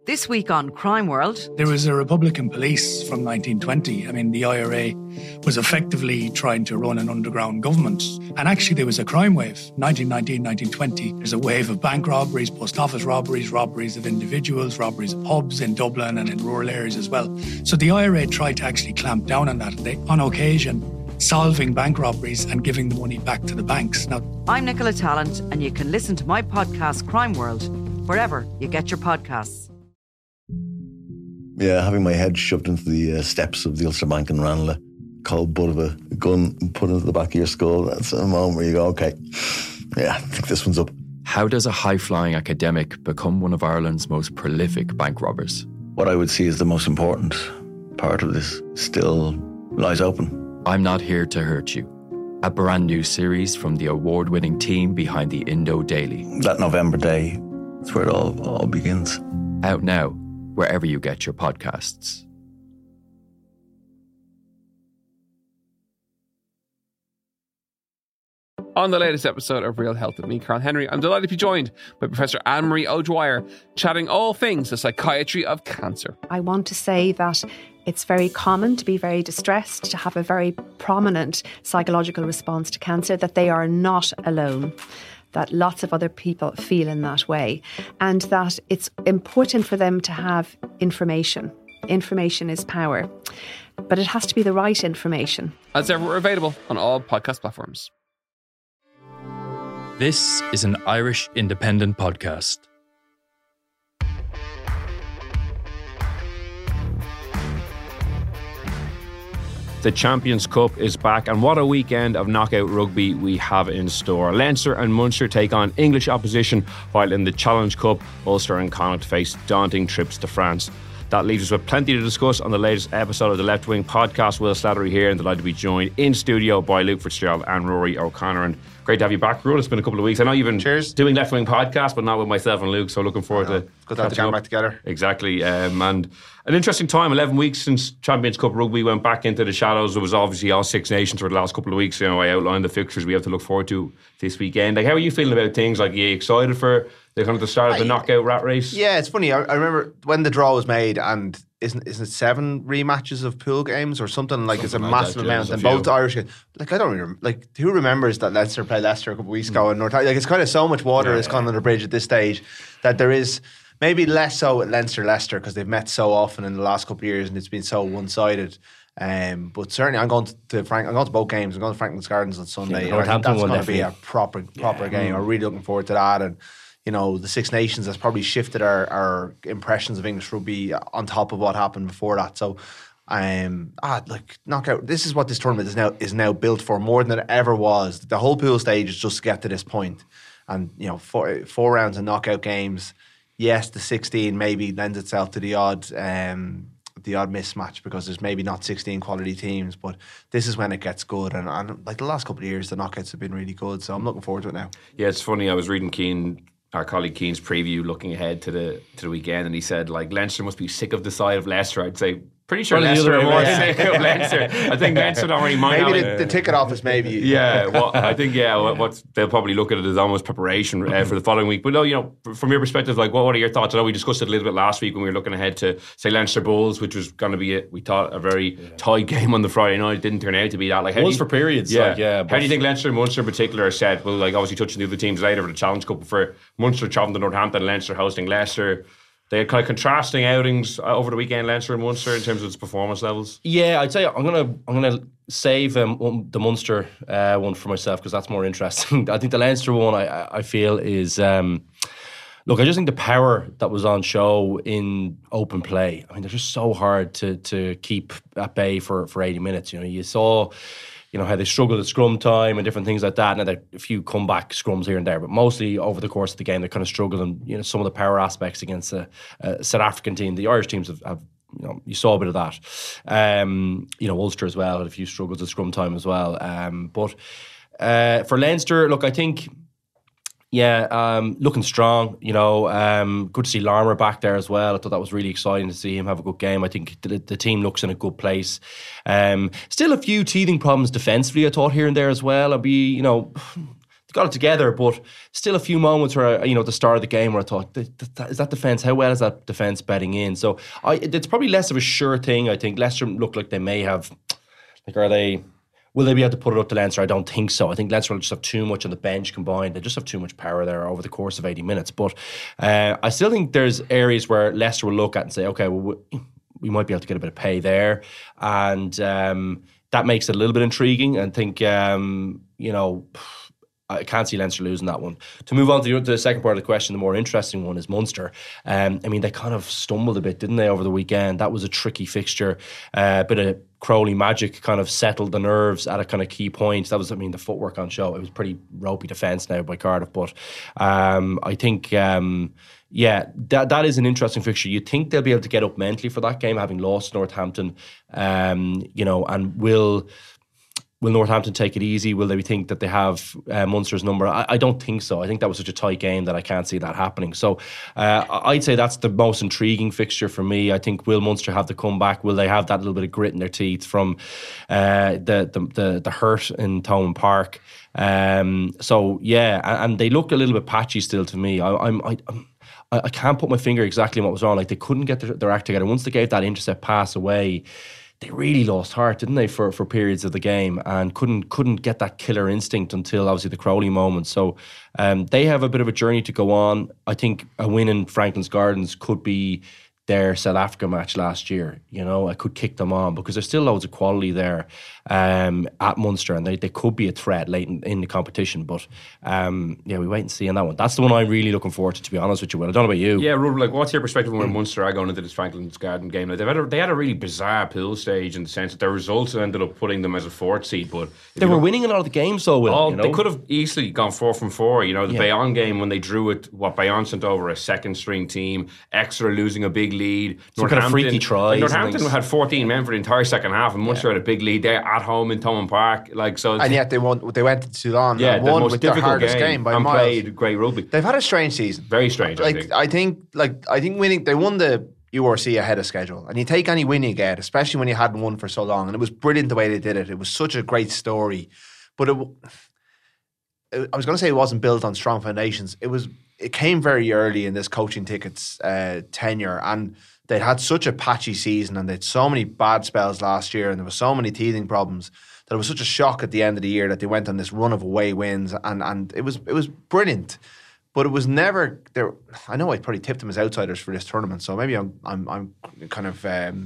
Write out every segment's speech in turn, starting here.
This week on Crime World. There was a Republican police from 1920. I mean, the IRA was effectively trying to run an underground government. And actually, there was a crime wave. 1919, 1920. There's a wave of bank robberies, post office robberies, robberies of individuals, robberies of pubs in Dublin and in rural areas as well. So the IRA tried to actually clamp down on that. They, on occasion, solving bank robberies and giving the money back to the banks. Now, I'm Nicola Tallant, and you can listen to my podcast, Crime World, wherever you get your podcasts. Yeah, having my head shoved into the steps of the Ulster Bank in Ranelagh, cold butt of a gun put into the back of your skull, that's a moment where you go, okay, yeah, I think this one's up. How does a high-flying academic become one of Ireland's most prolific bank robbers? What I would see as the most important part of this still lies open. I'm Not Here to Hurt You, a brand new series from the award-winning team behind the Indo Daily. That November day, that's where it all begins. Out now, wherever you get your podcasts. On the latest episode of Real Health with me, Carl Henry, I'm delighted to be joined by Professor Anne-Marie O'Dwyer, chatting all things the psychiatry of cancer. I want to say that it's very common to be very distressed, to have a very prominent psychological response to cancer, that they are not alone, that lots of other people feel in that way, and that it's important for them to have information. Information is power, but it has to be the right information. As ever, we're available on all podcast platforms. This is an Irish independent podcast. The Champions Cup is back, and what a weekend of knockout rugby we have in store. Leinster and Munster take on English opposition, while in the Challenge Cup, Ulster and Connacht face daunting trips to France. That leaves us with plenty to discuss on the latest episode of the Left Wing podcast. Will Slattery here, and delighted to be joined in studio by Luke Fitzgerald and Rory O'Connor. And great to have you back, Rory. It's been a couple of weeks. I know you've been doing Left Wing podcast, but not with myself and Luke, so looking forward to good to have the gang back together. Exactly. And an interesting time, 11 weeks since Champions Cup rugby went back into the shadows. It was obviously all Six Nations for the last couple of weeks. You know, I outlined the fixtures we have to look forward to this weekend. Like, how are you feeling about things? Like, are you excited for the kind of the start of the knockout rat race? Yeah, it's funny. I remember when the draw was made, and isn't it 7 rematches of pool games or something? Like, it's a massive amount, and both Irish. Like, I don't remember. Like, who remembers that Leinster played Leicester a couple of weeks ago in North? Like, it's kind of so much water has gone under the bridge at this stage that there is. Maybe less so at Leinster because they've met so often in the last couple of years and it's been so one-sided. But certainly, I'm going to both games. I'm going to Franklin's Gardens on Sunday. Yeah, I think that's going to be definitely. a proper game. I'm really looking forward to that. And you know, the Six Nations has probably shifted our impressions of English rugby on top of what happened before that. So, like knockout. This is what this tournament is now built for more than it ever was. The whole pool stage is just to get to this point, and you know, four rounds of knockout games. Yes, the 16 maybe lends itself to the odd mismatch because there's maybe not 16 quality teams, but this is when it gets good. And like the last couple of years, the knockouts have been really good, so I'm looking forward to it now. Yeah, it's funny. I was reading our colleague Keane's preview looking ahead to the weekend, and he said like Leinster must be sick of the side of Leicester. I'd say pretty sure Leicester are more sick of Leinster. I think Leinster don't really mind. Maybe the ticket office, maybe. Yeah, well, I think what they'll probably look at it as almost preparation for the following week. But no, you know, from your perspective, like what are your thoughts? I know we discussed it a little bit last week when we were looking ahead to say Leinster Bulls, which was going to be we thought a very tight game on the Friday night. It didn't turn out to be that. Like it was for periods. Yeah, like, how do you think Leinster and Munster in particular are set? Well, like obviously touching the other teams later for the Challenge Cup, for Munster travelling to Northampton, Leinster hosting Leicester. They had kind of contrasting outings over the weekend, Leinster and Munster, in terms of its performance levels. Yeah, I'd say I'm gonna save the Munster one for myself because that's more interesting. I think the Leinster one I feel is look. I just think the power that was on show in open play. I mean, they're just so hard to keep at bay for 80 minutes. You know, you saw. You know, how they struggled at scrum time and different things like that. And then a few comeback scrums here and there, but mostly over the course of the game, they kind of struggled. And, you know, some of the power aspects against a South African team, the Irish teams have you know, you saw a bit of that. You know, Ulster as well had a few struggles at scrum time as well. But for Leinster, look, I think, looking strong, you know, good to see Larmour back there as well. I thought that was really exciting to see him have a good game. I think the team looks in a good place. Still a few teething problems defensively, I thought, here and there as well. got it together, but still a few moments where, at the start of the game where I thought, is that defence, how well is that defence bedding in? So it's probably less of a sure thing. I think Leicester look like they may have, will they be able to put it up to Leinster? I don't think so. I think Leinster will just have too much on the bench combined. They just have too much power there over the course of 80 minutes. But I still think there's areas where Leicester will look at and say, okay, well, we might be able to get a bit of pay there. And that makes it a little bit intriguing. And think, I can't see Leinster losing that one. To move on to the second part of the question, the more interesting one is Munster. They kind of stumbled a bit, didn't they, over the weekend? That was a tricky fixture. A bit of Crowley magic kind of settled the nerves at a kind of key point. That was, the footwork on show. It was pretty ropey defence now by Cardiff. But I think, that is an interesting fixture. You think they'll be able to get up mentally for that game, having lost Northampton, and will Northampton take it easy? Will they think that they have Munster's number? I don't think so. I think that was such a tight game that I can't see that happening. So I'd say that's the most intriguing fixture for me. I think, will Munster have the comeback? Will they have that little bit of grit in their teeth from the hurt in Thomond Park? And they look a little bit patchy still to me. I can't put my finger exactly on what was wrong. Like, they couldn't get their act together. Once they gave that intercept pass away, they really lost heart, didn't they, for periods of the game, and couldn't get that killer instinct until obviously the Crowley moment. So they have a bit of a journey to go on. I think a win in Franklin's Gardens could be their South Africa match last year. I could kick them on because there's still loads of quality there at Munster, and they could be a threat late in the competition. But we wait and see on that one. That's the one I'm really looking forward to be honest with you, Will. I don't know about you. Yeah, Rudolph, what's your perspective when Munster are going into this Franklin's Garden game? Like, they had a really bizarre pool stage in the sense that their results ended up putting them as a fourth seed, but they were winning a lot of the games though, Will. They could have easily gone 4 from 4. The Bayonne game when they drew it, Bayonne sent over a second string team, Exeter losing a big lead. Some kind of freaky tries. Northampton had 14 men for the entire second half, and Munster had a big lead there at home in Thomond Park. And yet they went to Toulon and won with their hardest game by and miles. Played great rugby. They've had a strange season. Very strange. I think winning, they won the URC ahead of schedule, and you take any win you get, especially when you hadn't won for so long. And it was brilliant the way they did it. It was such a great story, but I was going to say it wasn't built on strong foundations. It came very early in this coaching ticket's tenure, and they'd had such a patchy season, and they had so many bad spells last year, and there were so many teething problems that it was such a shock at the end of the year that they went on this run of away wins, and it was brilliant, but it was never there. I know I probably tipped them as outsiders for this tournament, so maybe I'm kind of.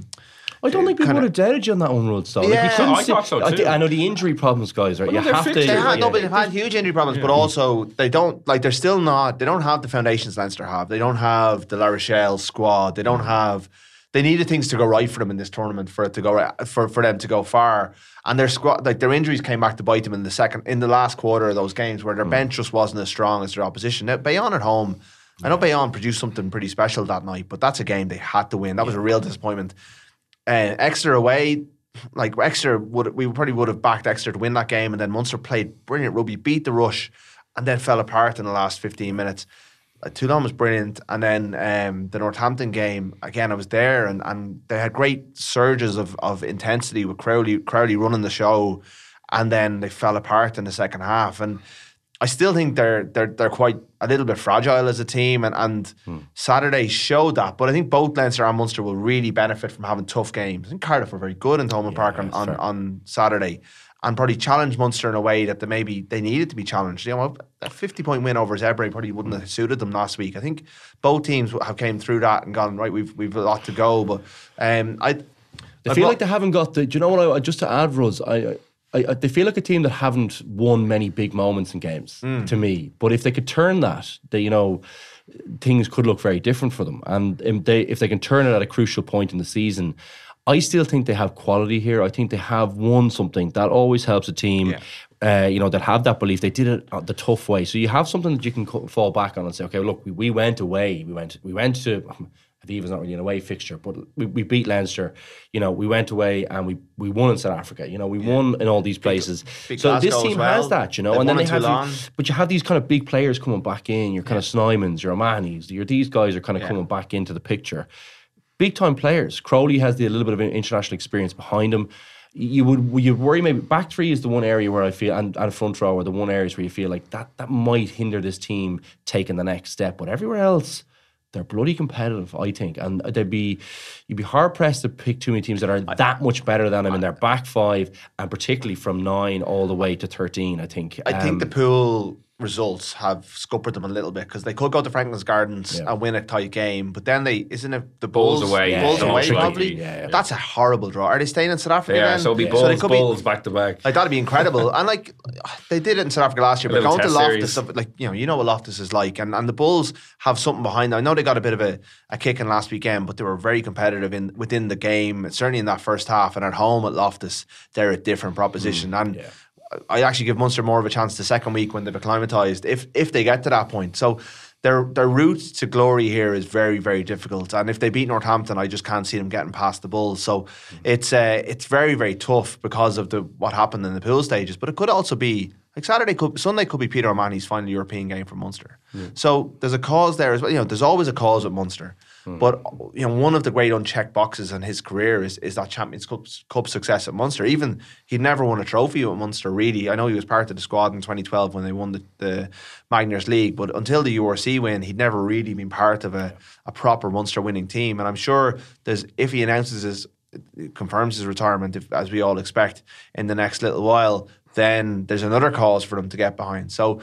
I don't think people would have doubted you on that one, Rhodes, though. Yeah, I thought so too. I know the injury problems, guys, right? Well, they've had huge injury problems, but also they don't they don't have the foundations Leinster have. They don't have the La Rochelle squad. They don't have. They needed things to go right for them in this tournament for it to go for them to go far. And their squad, their injuries came back to bite them in the last quarter of those games where their bench just wasn't as strong as their opposition. Now, Bayonne at home, I know Bayonne produced something pretty special that night, but that's a game they had to win. That was a real disappointment. Exeter away, we probably would have backed Exeter to win that game, and then Munster played brilliant rugby, beat the rush, and then fell apart in the last 15 minutes. Toulon was brilliant, and then the Northampton game, again, I was there, and they had great surges of intensity with Crowley running the show, and then they fell apart in the second half. And I still think they're quite a little bit fragile as a team, and Saturday showed that. But I think both Leinster and Munster will really benefit from having tough games. I think Cardiff were very good in Thomond Park on Saturday, and probably challenged Munster in a way that they needed to be challenged. A 50-point win over Zebre probably wouldn't have suited them last week. I think both teams have came through that and gone, right, we've a lot to go. But I feel like they haven't got the. Do you know what? Just to add, Ruz, they feel like a team that haven't won many big moments in games to me. But if they could turn that, things could look very different for them. And if they can turn it at a crucial point in the season, I still think they have quality here. I think they have won something. That always helps a team, that have that belief. They did it the tough way. So you have something that you can fall back on and say, okay, look, we went away. We went to, Aviva's not really an away fixture, but we beat Leinster. We went away and we won in South Africa. We won in all these places. So this team has that, and then they have, but you have these kind of big players coming back in. Your kind of Snymans, your O'Mahony's, these guys are kind of coming back into the picture. Big time players. Crowley has a little bit of international experience behind him. you worry maybe back three is the one area where I feel, and front row are the one areas where you feel like that might hinder this team taking the next step. But everywhere else, they're bloody competitive, I think, and you'd be hard pressed to pick too many teams that are that much better than them in their back five, and particularly from 9 all the way to 13. I think the pool results have scuppered them a little bit, because they could go to Franklin's Gardens and win a tight game, but then isn't it the Bulls away? Bulls away, probably. That's a horrible draw. Are they staying in South Africa? Yeah, so it'll be Bulls back to back. Like, that'd be incredible. And like, they did it in South Africa last year, but going to Loftus, like, you know what Loftus is like, and the Bulls have something behind them. I know they got a bit of a kick in last weekend, but they were very competitive within the game, certainly in that first half. And at home at Loftus, they're a different proposition. I actually give Munster more of a chance the second week when they've acclimatised, if they get to that point. So their route to glory here is very, very difficult. And if they beat Northampton, I just can't see them getting past the Bulls. So it's very, very tough because of what happened in the pool stages. But it could also be like Sunday could be Peter O'Mahony's final European game for Munster. So there's a cause there as well. You know, there's always a cause with Munster. But you know, one of the great unchecked boxes in his career is that Champions Cup success at Munster. Even he'd never won a trophy at Munster, really. I know he was part of the squad in 2012 when they won the Magners League, but until the URC win, he'd never really been part of a proper Munster winning team. And I'm sure if he confirms his retirement, as we all expect, in the next little while, then there's another cause for them to get behind. So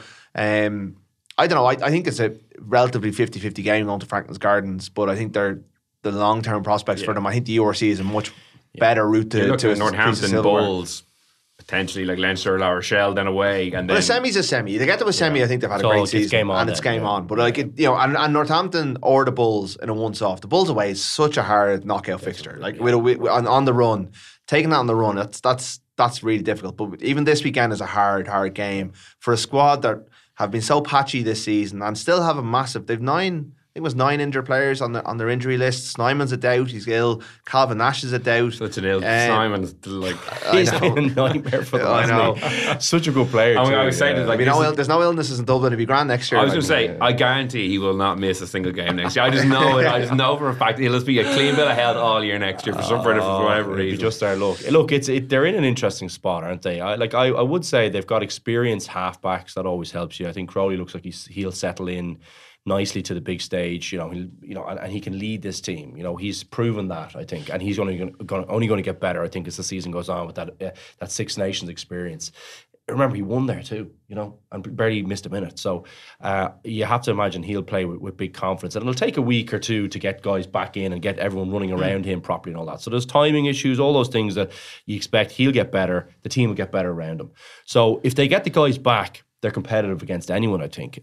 I don't know. I think it's a relatively 50-50 game going to Franklin's Gardens, but I think they're the long-term prospects for them. I think the URC is a much better route to Northampton, Bulls, potentially like Leinster, La Rochelle, then away, and then a semi's a semi. They get to a semi. I think they've had a great season, and it's game on. But like and Northampton or the Bulls in a once-off. The Bulls away is such a hard knockout fixture. Like on the run, taking that on the run, that's really difficult. But even this weekend is a hard game for a squad that have been so patchy this season and still have a massive. They've 9 injured players on their injury list. Snyman's a doubt; he's ill. Calvin Nash is a doubt. Such an ill. Snyman's like he's been a nightmare for them. I know. Such a good player. I was saying there's no illnesses in Dublin. It'll be grand next year. I was going to say, I guarantee he will not miss a single game next year. I just know it. I just know for a fact he'll just be a clean bill of health all year next year for whatever reason. Just their luck. Look, they're in an interesting spot, aren't they? I would say they've got experienced halfbacks. That always helps you. I think Crowley looks like he'll settle in nicely to the big stage, and he can lead this team. You know, he's proven that, I think, and he's only going to get better, I think, as the season goes on with that Six Nations experience. Remember, he won there too, and barely missed a minute. So you have to imagine he'll play with big confidence, and it'll take a week or two to get guys back in and get everyone running around him properly and all that. So there's timing issues, all those things that you expect. He'll get better, the team will get better around him. So if they get the guys back, they're competitive against anyone, I think.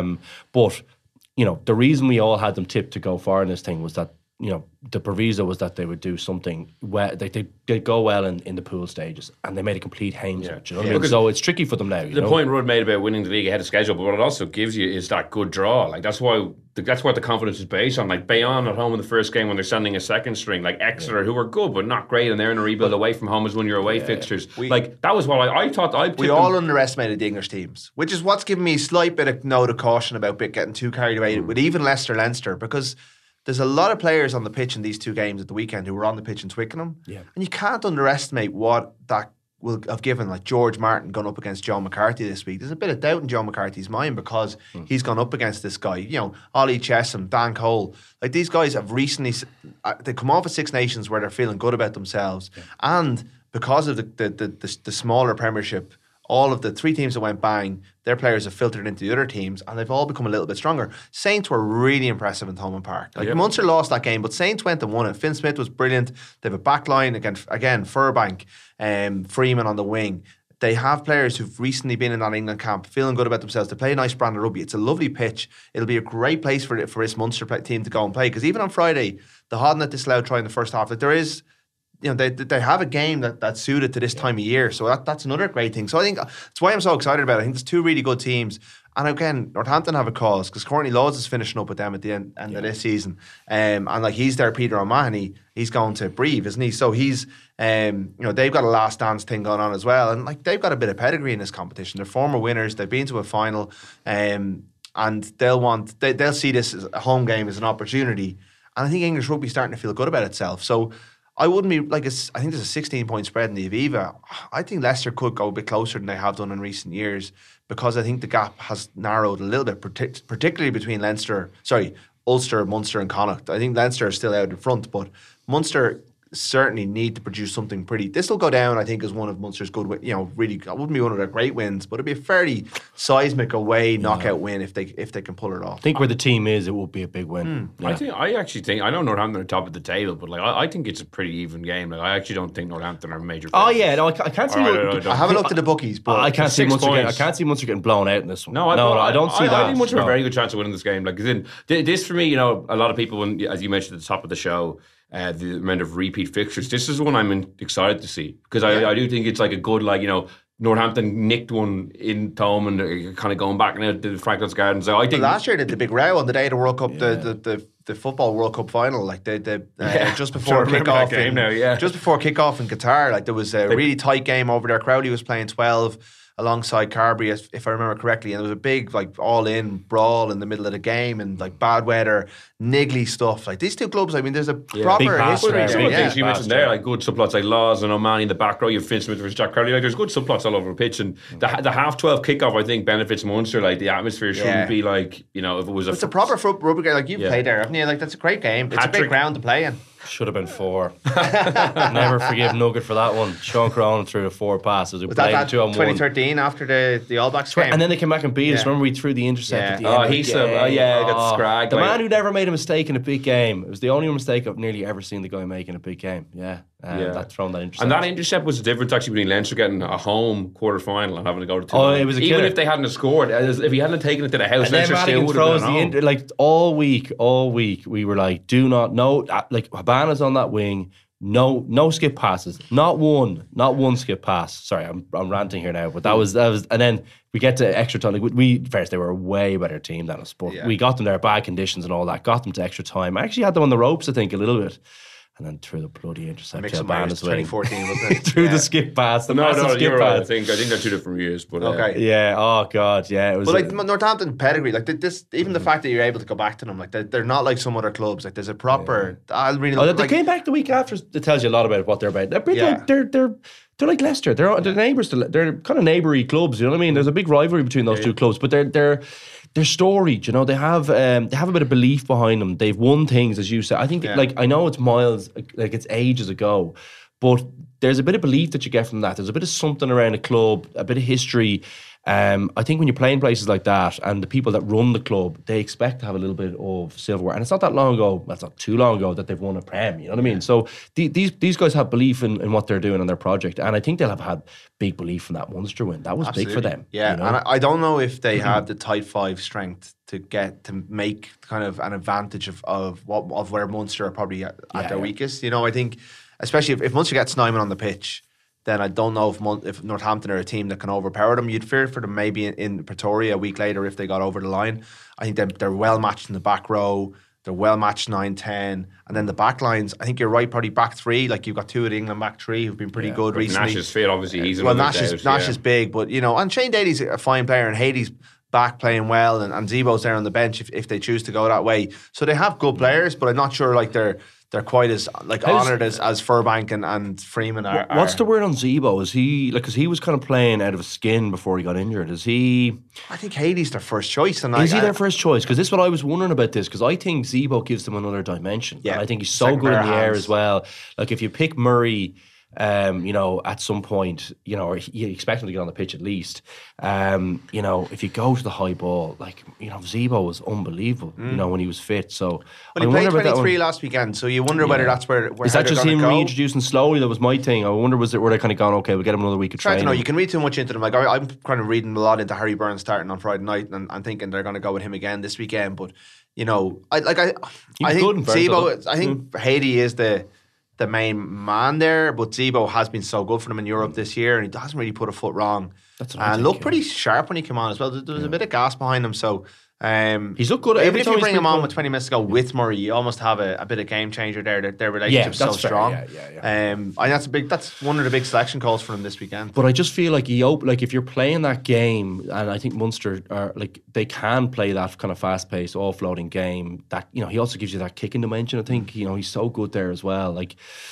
But the reason we all had them tipped to go far in this thing was that, the proviso was that they would do something well. They'd go well in the pool stages, and they made a complete hames of it. You know what I mean? So it's tricky for them now. The point Rudd made about winning the league ahead of schedule, but what it also gives you is that good draw. Like that's what the confidence is based on. Like Bayonne at home in the first game when they're sending a second string, like Exeter, who are good but not great, and they're in a rebuild away from home as one of your away fixtures. That was what I thought. We all underestimated the English teams, which is what's given me a slight bit of note of caution about getting too carried away with even Leicester, because there's a lot of players on the pitch in these two games at the weekend who were on the pitch in Twickenham. Yeah. And you can't underestimate what that will have given, like George Martin going up against Joe McCarthy this week. There's a bit of doubt in Joe McCarthy's mind because he's gone up against this guy. Ollie Chesham, Dan Cole. Like these guys have recently, they come off of Six Nations where they're feeling good about themselves. Yeah. And because of the smaller Premiership, all of the 3 teams that went bang, their players have filtered into the other teams, and they've all become a little bit stronger. Saints were really impressive in Thomond Park. Munster lost that game, but Saints went and won it. Finn Smith was brilliant. They have a back line again Furbank, Freeman on the wing. They have players who've recently been in that England camp, feeling good about themselves. They play a nice brand of rugby. It's a lovely pitch. It'll be a great place for this Munster team to go and play, because even on Friday, the Hodden that disallowed try in the first half, there is... they have a game that's suited to this time of year. So that's another great thing. So I think that's why I'm so excited about it. I think there's 2 really good teams. And again, Northampton have a cause because Courtney Lawes is finishing up with them at the end of this season. And he's their Peter O'Mahony. He's going to Brive, isn't he? So he's, they've got a last dance thing going on as well. And they've got a bit of pedigree in this competition. They're former winners. They've been to a final. And they'll see this as a home game as an opportunity. And I think English rugby is starting to feel good about itself. So I wouldn't be like I think there's a 16-point spread in the Aviva. I think Leicester could go a bit closer than they have done in recent years because I think the gap has narrowed a little bit, particularly between Ulster, Munster, and Connacht. I think Leinster are still out in front, but Munster certainly need to produce something pretty. This will go down, I think, as one of Munster's good, really. It wouldn't be one of their great wins, but it'd be a fairly seismic away knockout win if they can pull it off. I think where the team is, it will be a big win. Yeah. I actually think I know Northampton are top of the table, but I think it's a pretty even game. Like I actually don't think Northampton are major. Oh yeah, no, I can't see. I haven't looked at the bookies, but I can't see Munster getting blown out in this one. No, I don't see that. I think Munster have a very good chance of winning this game. Like this for me, a lot of people, when, as you mentioned at the top of the show, the amount of repeat fixtures. This is one I'm excited to see because I do think it's like a good, Northampton nicked one in Thomond and kind of going back now to Franklin's Garden. So I think last year they did the big row on the day of the World Cup, the football World Cup final, just before kickoff just before kickoff in Qatar, there was a really tight game over there. Crowley was playing 12 alongside Carberry, if I remember correctly, and there was a big all-in brawl in the middle of the game, and bad weather, niggly stuff. These two clubs, there's a proper history. Some of the things you mentioned there, good subplots like Laws and O'Mahony in the back row. You have Finn Smith versus Jack Crowley. There's good subplots all over the pitch, and the 12 kickoff I think benefits Munster. The atmosphere shouldn't be if it was it's a proper rugby game. You've played there, haven't you? That's a great game. It's a big ground to play in. Should have been 4. Never forgive Nugget for that one. Sean Cronin threw a 4 passes. Was that 2013 after the All Blacks game? And then they came back and beat us. Remember we threw the intercept at the end of the game? Got scragged. The man who never made a mistake in a big game. It was the only mistake I've nearly ever seen the guy make in a big game. That thrown that intercept. And that intercept was the difference actually between Leinster getting a home quarter final and having to go to 2. It was a even killer. if they hadn't scored, if he hadn't taken it to the house, Leinster still would have been at home. all week we were like, do not Habana's on that wing. No skip passes. Not one skip pass. Sorry, I'm ranting here now, but that was, and then we get to extra time. They were a way better team than us, but we got them there, bad conditions and all that. Got them to extra time. I actually had them on the ropes, I think, a little bit. And then threw the bloody intercept. Mix of 2014, wasn't it? Through the skip pass. Skip pass. I think they're 2 different years. But okay. Yeah. Oh God. Yeah. It was. But Northampton pedigree, this, even the fact that you're able to go back to them, they're not like some other clubs. There's a proper. They came back the week after. It tells you a lot about what they're about. They're like Leicester. They're neighbours. They're kind of neighboury clubs. You know what I mean? There's a big rivalry between those two clubs, but they're storied, they have a bit of belief behind them. They've won things, as you said. I think, I know it's miles, it's ages ago, but there's a bit of belief that you get from that. There's a bit of something around a club, a bit of history. I think when you're playing places like that, and the people that run the club, they expect to have a little bit of silverware. And it's not that long ago, well, it's not too long ago that they've won a Prem, you know what I mean? So these guys have belief in what they're doing in their project, and I think they'll have had big belief from that Munster win. That was big for them. Yeah, and I don't know if they have the tight 5 strength to make kind of an advantage of where Munster are probably at their weakest. I think, especially if Munster gets Snyman on the pitch, then I don't know if Northampton are a team that can overpower them. You'd fear for them maybe in Pretoria a week later if they got over the line. I think they're well matched in the back row. They're well matched 9-10. And then the back lines, I think you're right, probably back 3. You've got 2 of the England back 3 who've been pretty good recently. Nash is fit, obviously. He's Nash is big, but, and Shane Daly's a fine player, and Hady's back playing well, and Zebo's there on the bench if they choose to go that way. So they have good players, but I'm not sure they're quite as honoured as Furbank and Freeman are. What's the word on Zebo? Is he because he was kind of playing out of his skin before he got injured? Is he? I think Hady's their first choice. And is he their first choice? Because this is what I was wondering about this. Because I think Zebo gives them another dimension. Yeah, and I think he's so good in the air as well. If you pick Murray, at some point, or you expect him to get on the pitch at least. If you go to the high ball, Zebo was unbelievable. When he was fit. So he played 23 last weekend. So you wonder whether that's where is that just him reintroducing slowly? That was my thing. I wonder were they kind of going, okay, we'll get him another week of training. You can read too much into them. I'm kind of reading a lot into Harry Burns starting on Friday night, and I'm thinking they're going to go with him again this weekend. But I think Zebo. I think Hady is the main man there, but Zebo has been so good for them in Europe this year, and he hasn't really put a foot wrong. And looked pretty sharp when he came on as well. There was a bit of gas behind him, so he's looked good. Even if you bring him on with 20 minutes to go with Murray, you almost have a bit of game changer there. Their relationship's so strong. And that's one of the big selection calls for him this weekend. But I just feel like if you're playing that game, and I think Munster are they can play that kind of fast-paced, offloading game. That he also gives you that kicking dimension. I think he's so good there as well.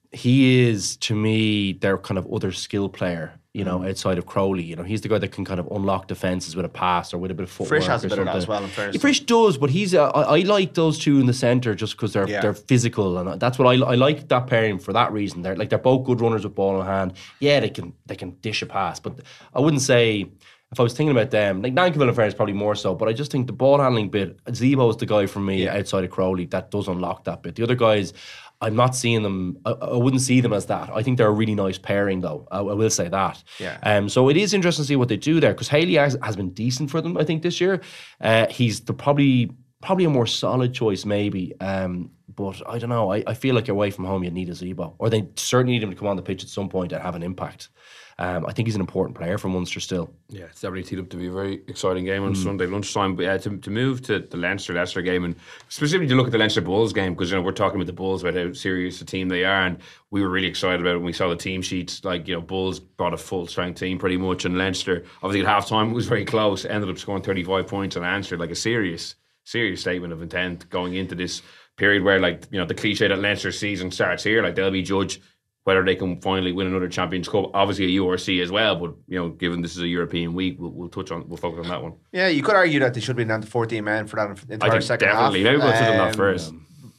he is, to me, their kind of other skill player, you know, outside of Crowley. You know, he's the guy that can kind of unlock defences with a pass or with a bit of footwork. Frisch has a bit of that something. as well, in fairness. Frisch does, but he's. I like those two in the centre just because they're physical, and that's what I like that pairing for that reason. They're both good runners with ball in hand. Yeah, they can dish a pass, but I wouldn't say. If I was thinking about them, like Nankivell and Ferris probably more so, but I just think the ball handling bit, Zebo is the guy for me outside of Crowley that does unlock that bit. The other guys, I'm not seeing them. I wouldn't see them as that. I think they're a really nice pairing, though. I will say that. Yeah. So it is interesting to see what they do there because Haley has been decent for them. I think this year, he's probably a more solid choice, maybe. But I don't know. I feel like away from home, you need a Zebo, or they certainly need him to come on the pitch at some point and have an impact. I think he's an important player for Munster still. Yeah, it's definitely teed up to be a very exciting game on Sunday lunchtime. But to move to the Leinster game, and specifically to look at the Leinster Bulls game, because we're talking about the Bulls about how serious a team they are, and we were really excited about it when we saw the team sheets. Bulls brought a full strength team pretty much, and Leinster obviously at half time was very close. Ended up scoring 35 points and answered like a serious statement of intent going into this period where the cliche that Leinster season starts here. Like they'll be judged whether they can finally win another Champions Cup, obviously a URC as well, but given this is a European week, we'll focus on that one. Yeah, you could argue that they should be down to 14 men for that entire second definitely. half. Maybe we'll touch on that first.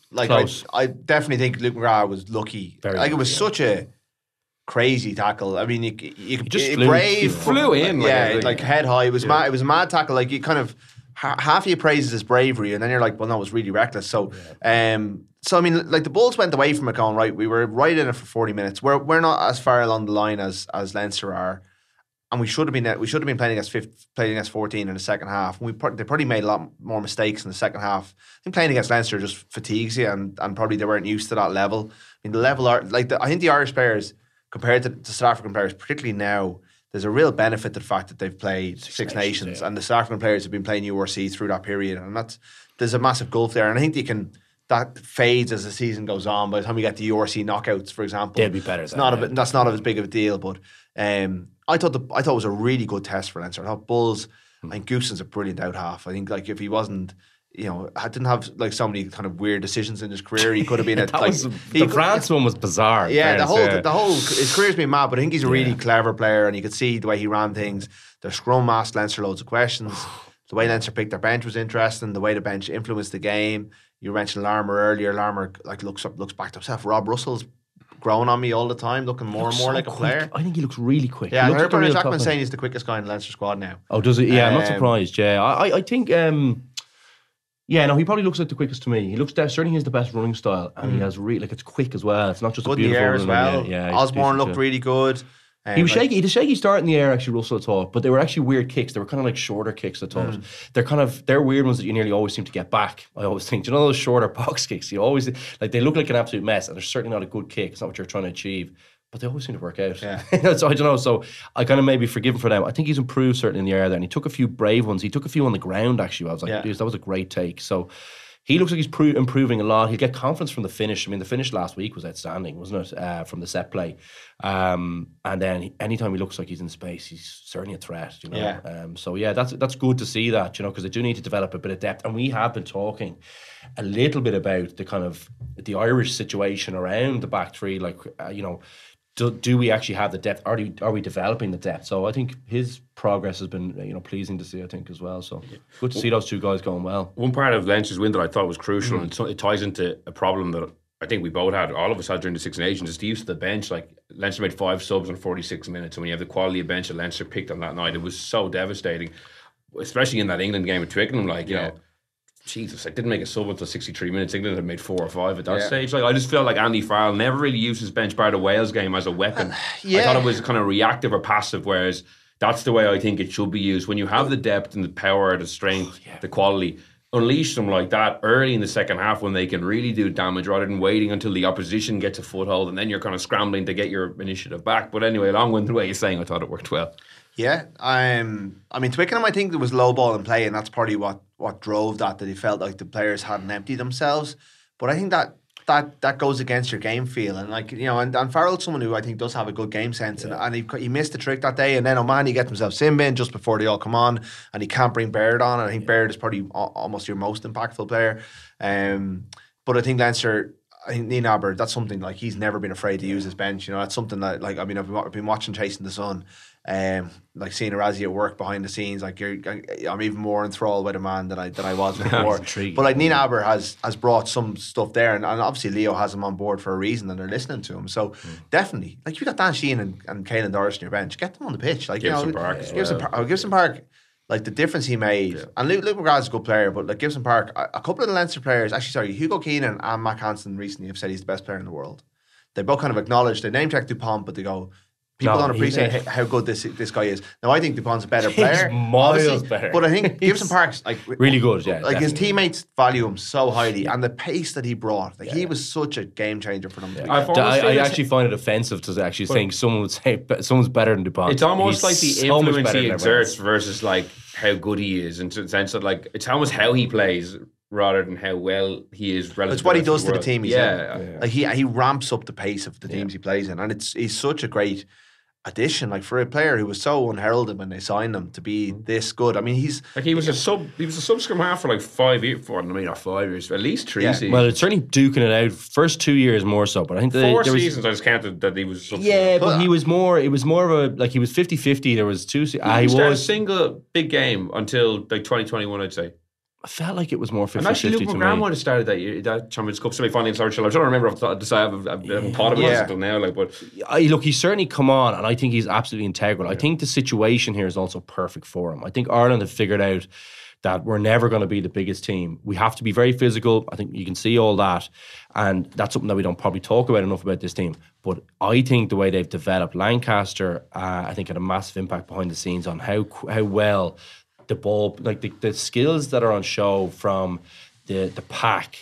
I definitely think Luke McGrath was lucky. It was such a crazy tackle. I mean, you just flew in. Head high. It was mad. It was a mad tackle. Like you kind of half of you praises his bravery, and then you're like, well, no, it was really reckless. So, So I mean, like the Bulls went away from it going, right, we were right in it for 40 minutes. We're not as far along the line as Leinster are, and we should have been playing against 14 in the second half. They probably made a lot more mistakes in the second half. I think playing against Leinster just fatigues you, and probably they weren't used to that level. I mean, the level I think the Irish players compared to South African players, particularly now, there's a real benefit to the fact that they've played Six Nations, and the South African players have been playing URC through that period, and there's a massive gulf there, and I think that fades as the season goes on. By the time we get the URC knockouts, for example, they'll be better. That's not as big of a deal. But I thought it was a really good test for Leinster. I thought Bulls, I think Gooson's a brilliant out half. I think if he wasn't, didn't have so many kind of weird decisions in his career, he could have been the France one was bizarre. Yeah, the whole his career's been mad. But I think he's a really clever player, and you could see the way he ran things. The scrum asked Leinster loads of questions. The way Leinster picked their bench was interesting. The way the bench influenced the game. You mentioned Larmour earlier. Larmour looks back to himself. Rob Russell's growing on me all the time, looking more and more like a player. I think he looks really quick. Yeah, I heard Bernard Jackman saying he's the quickest guy in the Leinster squad now. Oh, does he? Yeah, I'm not surprised. Yeah, I think. He probably looks like the quickest to me. He looks certainly has the best running style, and he has it's quick as well. It's not just good a beautiful in the air as well. Yeah, Osborne looked really good. He was shaky. He had a shaky start in the air, actually, Russell, I thought, but they were actually weird kicks. They were kind of like shorter kicks, I thought. They're weird ones that you nearly always seem to get back. I always think, do you know those shorter box kicks? You always they look like an absolute mess, and they're certainly not a good kick. It's not what you're trying to achieve, but they always seem to work out. Yeah. So I don't know. So I kind of maybe forgive him for them. I think he's improved certainly in the air there, and he took a few brave ones. He took a few on the ground actually. I was like, that was a great take. So. He looks like he's improving a lot. He'll get confidence from the finish. I mean, the finish last week was outstanding, wasn't it? From the set play. And then anytime he looks like he's in space, he's certainly a threat, Yeah. That's good to see that, because they do need to develop a bit of depth. And we have been talking a little bit about the kind of the Irish situation around the back three, do we actually have the depth? Are we developing the depth? So I think his progress has been pleasing to see, I think, as well. So good to see those two guys going well. One part of Leinster's win that I thought was crucial, and it ties into a problem that I think we both had, all of us had during the Six Nations, is the use of the bench. Like Leinster made 5 subs in 46 minutes, and when you have the quality of bench that Leinster picked on that night, it was so devastating, especially in that England game with Twickenham. Jesus, I didn't make a sub until 63 minutes. England had made 4 or 5 at that stage. I just felt like Andy Farrell never really used his bench bar of the Wales game as a weapon. I thought it was kind of reactive or passive, whereas that's the way I think it should be used. When you have the depth and the power, the strength, the quality, unleash them like that early in the second half when they can really do damage rather than waiting until the opposition gets a foothold and then you're kind of scrambling to get your initiative back. But anyway, long-winded way of saying I thought it worked well. Yeah, I mean, Twickenham, I think there was low ball in play, and that's probably what drove that he felt like the players hadn't emptied themselves. But I think that goes against your game feel, and and Farrell's someone who I think does have a good game sense, and he missed the trick that day, and then O'Mahony gets himself sin bin just before they all come on, and he can't bring Baird on, and I think Baird is probably almost your most impactful player. But I think Leinster, I think Nienaber, that's something like he's never been afraid to use his bench. You know, that's something that like I mean I've been watching Chasing the Sun, like seeing Arazi at work behind the scenes. Like I'm even more enthralled by the man than I was before. But like Nienaber has brought some stuff there, and obviously Leo has him on board for a reason, and they're listening to him. So definitely, like you got Dan Sheehan and Caelan Doris on your bench, get them on the pitch. Like Gibson Park, Gibson Park. Like the difference he made, and Luke McGrath's a good player, but like Gibson Park, a couple of the Leinster players, Hugo Keenan and Matt Hansen recently have said he's the best player in the world. They both kind of acknowledge, they name check Dupont, but they go, people don't appreciate how good this guy is. Now I think Dupont's a better player, he's miles better. But I think Gibson Park's like really good. Yeah, like his teamates value him so highly, and the pace that he brought, like he was such a game changer for them. I actually find it offensive to actually think someone would say someone's better than Dupont. It's almost like the influence he exerts versus like how good he is, in the sense that like it's almost how he plays rather than how well he is relative. It's what he does to the team. Like he ramps up the pace of the teams he plays in, and he's such a great addition. Like for a player who was so unheralded when they signed him to be this good. I mean, he was a sub scrum half for like 5 years. Not 5 years, at least 3 seasons. Well, it's certainly duking it out. First 2 years more so, but I think 4 seasons I just counted that he was. But he was more. It was more of a like he was 50-50. There was 2. He was a single big game until like 2021, I'd say. I felt like it was more 50-50 and actually, Luke McGrath might have started that Champions Cup semi-final in Sarchel. I'm trying to remember off the top of the head. I haven't thought about it until now. Like, but look, he's certainly come on, and I think he's absolutely integral. I think the situation here is also perfect for him. I think Ireland have figured out that we're never going to be the biggest team. We have to be very physical. I think you can see all that, and that's something that we don't probably talk about enough about this team. But I think the way they've developed Lancaster, I think had a massive impact behind the scenes on how well the ball, like the skills that are on show from the pack,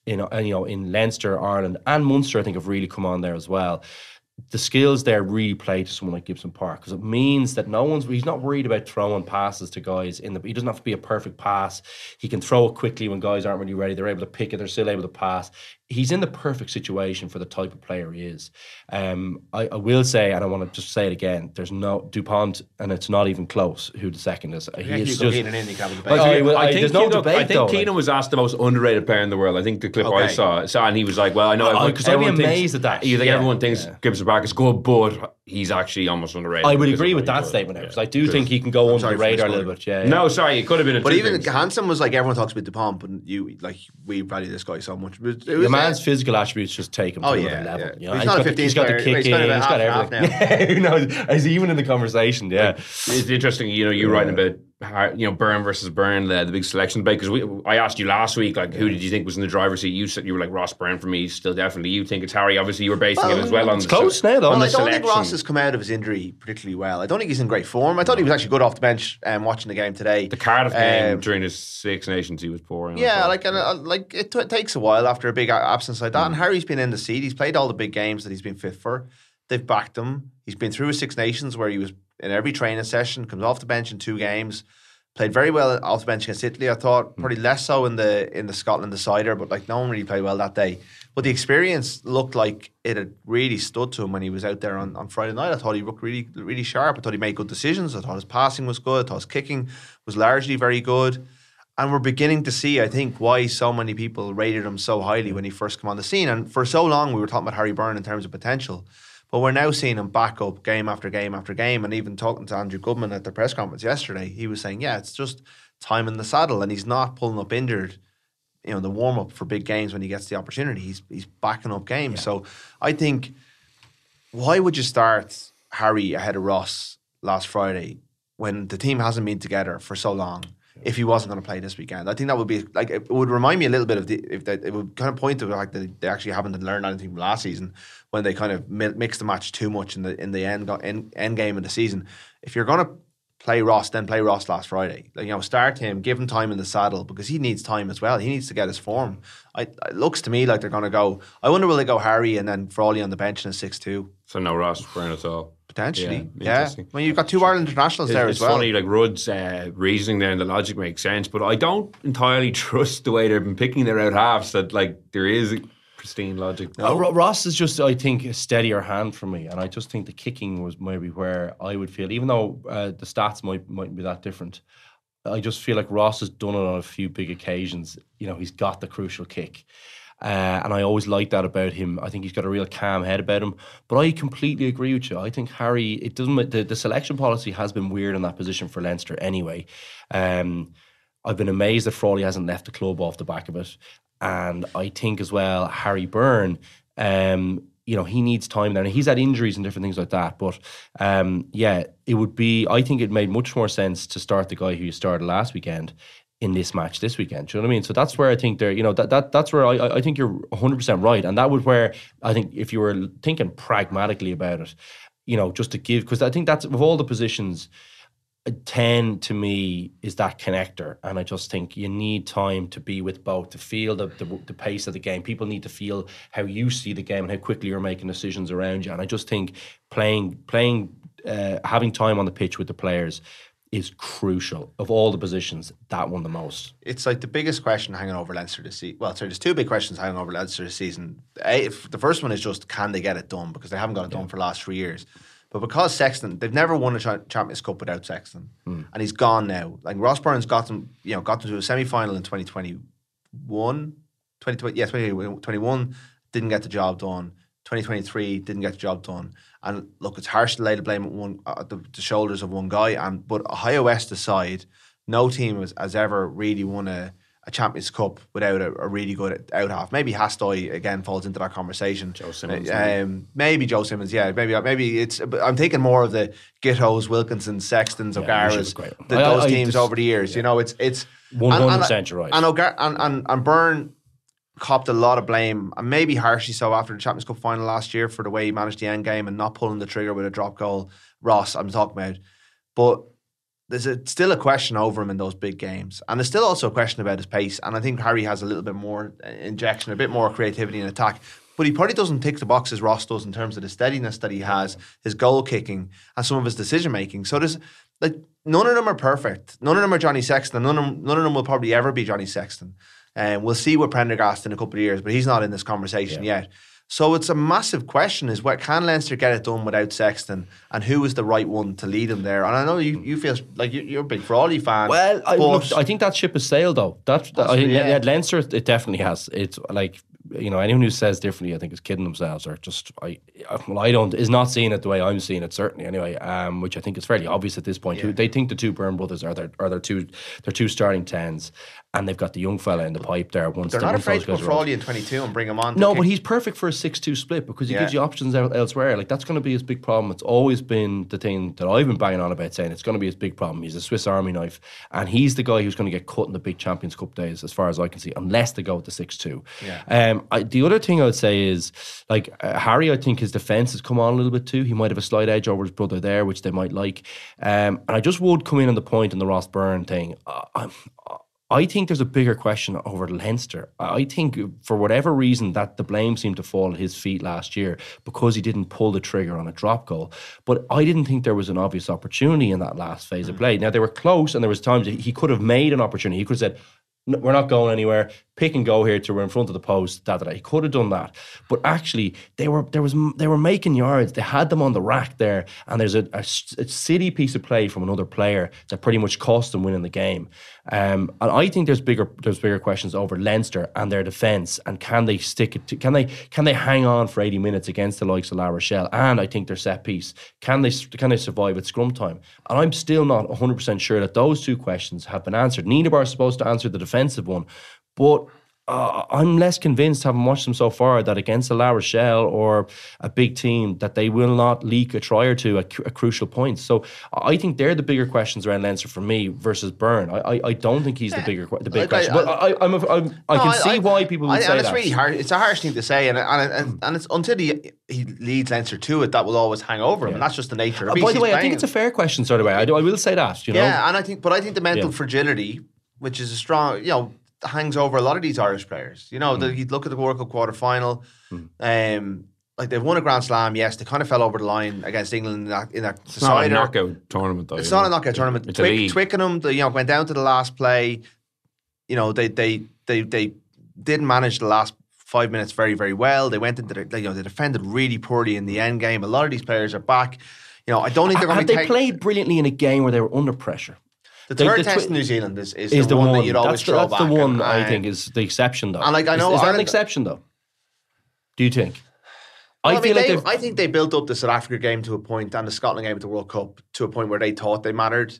in Leinster, Ireland, and Munster, I think have really come on there as well. The skills there really play to someone like Gibson Park, because it means that he's not worried about throwing passes to guys he doesn't have to be a perfect pass. He can throw it quickly when guys aren't really ready. They're able to pick it. They're still able to pass. He's in the perfect situation for the type of player he is. I will say, and I want to just say it again, there's no Dupont, and it's not even close who the second is. There's no debate. I think Keenan was asked the most underrated player in the world. I think the clip I saw, and he was like, well, I know because I'd be amazed at that. You think everyone thinks Gibson Park is good, but he's actually almost underrated. I would agree with that statement, because I do think he can go under the radar a little bit. No, sorry, it could have been. But even Hansen was like, everyone talks about Dupont, but we value this guy so much. The man's physical attributes just take him to another level. You know, he's not a 15 he's got the kick in, he's got everything. Who knows? Is he even in the conversation? Yeah, it's interesting. You writing about Byrne versus Byrne, the big selection debate. Because I asked you last week, like, who did you think was in the driver's seat? You said you were like Ross Byrne for me. Still definitely. You think it's Harry. Obviously, you were basing it as well on. It's close now, though. I don't think Ross has come out of his injury particularly well. I don't think he's in great form. I thought he was actually good off the bench watching the game today. The Cardiff game during his Six Nations, he was poor. It takes a while after a big absence like that. And Harry's been in the seat. He's played all the big games that he's been fit for. They've backed him. He's been through his Six Nations where he was in every training session, comes off the bench in 2 games. Played very well off the bench against Italy, I thought. Probably less so in the Scotland decider, but like no one really played well that day. But the experience looked like it had really stood to him when he was out there on Friday night. I thought he looked really, really sharp. I thought he made good decisions. I thought his passing was good. I thought his kicking was largely very good. And we're beginning to see, I think, why so many people rated him so highly when he first came on the scene. And for so long, we were talking about Harry Byrne in terms of potential. But we're now seeing him back up game after game after game. And even talking to Andrew Goodman at the press conference yesterday, he was saying, it's just time in the saddle. And he's not pulling up injured, the warm-up for big games when he gets the opportunity. He's backing up games. Yeah. So I think, why would you start Harry ahead of Ross last Friday when the team hasn't been together for so long? If he wasn't going to play this weekend, I think that would be like, it would remind me a little bit of it would kind of point to the fact that they actually haven't learned anything from last season when they kind of mixed the match too much in the end game of the season. If you're going to play Ross, then play Ross last Friday. Start him, give him time in the saddle because he needs time as well. He needs to get his form. It looks to me like they're going to go. I wonder will they go Harry and then Frawley on the bench in a 6-2? So no Ross Byrne at all. Potentially, yeah. Well, you've got 2 Ireland internationals there as well. It's funny, like Rudd's reasoning there and the logic makes sense, but I don't entirely trust the way they've been picking their out halves. That there is pristine logic. No? Ross is just, I think, a steadier hand for me, and I just think the kicking was maybe where I would feel, even though the stats might be that different. I just feel like Ross has done it on a few big occasions. He's got the crucial kick. And I always like that about him. I think he's got a real calm head about him. But I completely agree with you. I think Harry, it doesn't. The selection policy has been weird in that position for Leinster anyway. I've been amazed that Frawley hasn't left the club off the back of it. And I think as well, Harry Byrne, he needs time there. And he's had injuries and different things like that. But it would be, I think it made much more sense to start the guy who you started last weekend in this match this weekend. Do you know what I mean? So that's where I think that's where I think you're 100% right. And that was where I think if you were thinking pragmatically about it, just to give, because I think that's, of all the positions, 10 to me is that connector, and I just think you need time to be with both, to feel the pace of the game. People need to feel how you see the game and how quickly you're making decisions around you. And I just think having time on the pitch with the players is crucial. Of all the positions, that one the most. It's like the biggest question hanging over Leinster this season. Well, sorry, there's two big questions hanging over Leinster this season. The first one is just, can they get it done? Because they haven't got it done for the last 3 years. But because Sexton, they've never won a Champions Cup without Sexton, and he's gone now. Like Ross Byrne's got them to a semi-final in 2021. 2021 didn't get the job done. 2023 didn't get the job done. And look, it's harsh to lay the blame at the shoulders of one guy. But Ohio West aside, no team has ever really won a Champions Cup without a really good out half. Maybe Hastoy again falls into that conversation. Joe Simmons, maybe Joe Simmons. Yeah, maybe it's. I'm thinking more of the Gittos, Wilkinsons, Sextons, O'Garas, those teams over the years. Yeah. It's 100% you're right. And Byrne copped a lot of blame, and maybe harshly so, after the Champions Cup final last year for the way he managed the end game and not pulling the trigger with a drop goal. Ross, I'm talking about, but there's still a question over him in those big games. And there's still also a question about his pace. And I think Harry has a little bit more injection, a bit more creativity in attack. But he probably doesn't tick the boxes Ross does in terms of the steadiness that he has, his goal kicking, and some of his decision making. So there's none of them are perfect. None of them are Johnny Sexton. None of them will probably ever be Johnny Sexton. We'll see with Prendergast in a couple of years, but he's not in this conversation yet. So it's a massive question: is can Leinster get it done without Sexton, and who is the right one to lead him there? And I know you feel like you're a big Frawley fan. Well, I think that ship has sailed though. Leinster, it definitely has. It's like, anyone who says differently, I think is kidding themselves, or just is not seeing it the way I'm seeing it, certainly anyway. Which I think is fairly obvious at this point. Yeah. They think the two Byrne brothers are their two starting tens, and they've got the young fella in the pipe there. They're not afraid to put Frawley in 22 and bring him on. No, but he's perfect for a 6-2 split because he gives you options elsewhere. Like, that's going to be his big problem. It's always been the thing that I've been banging on about, saying it's going to be his big problem. He's a Swiss Army knife, and he's the guy who's going to get cut in the big Champions Cup days, as far as I can see, unless they go with the 6-2. Yeah. The other thing I would say is, Harry, I think his defence has come on a little bit too. He might have a slight edge over his brother there, which they might like. And I just would come in on the point in the Ross Byrne thing. I think there's a bigger question over Leinster. I think for whatever reason that the blame seemed to fall at his feet last year because he didn't pull the trigger on a drop goal. But I didn't think there was an obvious opportunity in that last phase of play. Now, they were close, and there was times he could have made an opportunity. He could have said, "No, we're not going anywhere. Pick and go here till we're in front of the post." He could have done that, but actually they were making yards. They had them on the rack there, and there's a silly piece of play from another player that pretty much cost them winning the game. And I think there's bigger questions over Leinster and their defence, and can they stick it? Can they hang on for 80 minutes against the likes of La Rochelle? And I think their set piece, can they survive at scrum time? And I'm still not 100% sure that those two questions have been answered. Neither are supposed to answer the defensive one, but I'm less convinced, having watched them so far, that against a La Rochelle or a big team, that they will not leak a try or two at crucial points. So I think they're the bigger questions around Leinster for me versus Byrne. I don't think he's the big question. But I can see why people would say that. It's really hard. It's a harsh thing to say, and it's until he leads Leinster to it, that will always hang over him, and that's just the nature of it. By the way, I think it's a fair question, sort of way. I will say that. Yeah, and I think the mental fragility, which is a strong, hangs over a lot of these Irish players. You look at the World Cup quarter final. They've won a Grand Slam. Yes, they kind of fell over the line against England in that. It's not a knockout tournament, though. It's not a knockout tournament. Twickenham, went down to the last play. They didn't manage the last 5 minutes very, very well. They went into they defended really poorly in the end game. A lot of these players are back. I don't think they're going to played brilliantly in a game where they were under pressure. The third test in New Zealand is the one that you'd always throw back. That's the one I think is the exception, though. And like I know, is that an exception, though? Do you think? Well, I think they built up the South Africa game to a point and the Scotland game at the World Cup to a point where they thought they mattered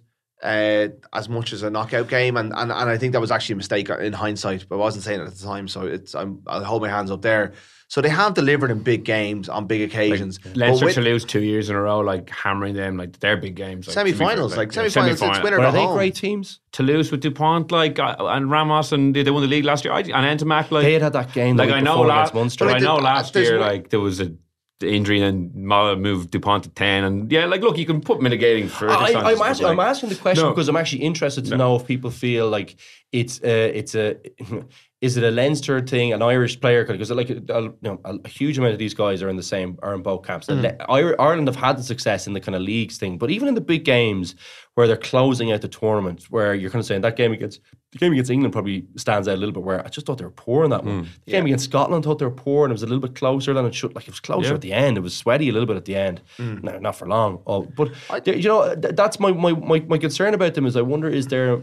as much as a knockout game, and I think that was actually a mistake in hindsight, but I wasn't saying it at the time, so I'll hold my hands up there. So they have delivered in big games on big occasions. Like Leinster to lose 2 years in a row, like hammering them, like they're big games. Like, semi-finals, semi-finals, it's winner But at are they home. great teams? Toulouse with Dupont, like and Ramos, and they won the league last year. And Entimac, like They had that game. like the I week know before last, against Munster. but I know last year, one- like there was a injury and Mala moved Dupont to 10, and yeah, like look, you can put mitigating for. I'm asking the question because I'm actually interested to know if people feel like it's a is it a Leinster thing, an Irish player? Because like a huge amount of these guys are in both camps. Ireland have had the success in the kind of leagues thing, but even in the big games where they're closing out the tournament, where you're kind of saying that game against England probably stands out a little bit. Where I just thought they were poor in that one. The game against Scotland, I thought they were poor, and it was a little bit closer than it should. Like it was closer at the end. It was sweaty a little bit at the end. No, not for long. But that's my concern about them. Is I wonder is there.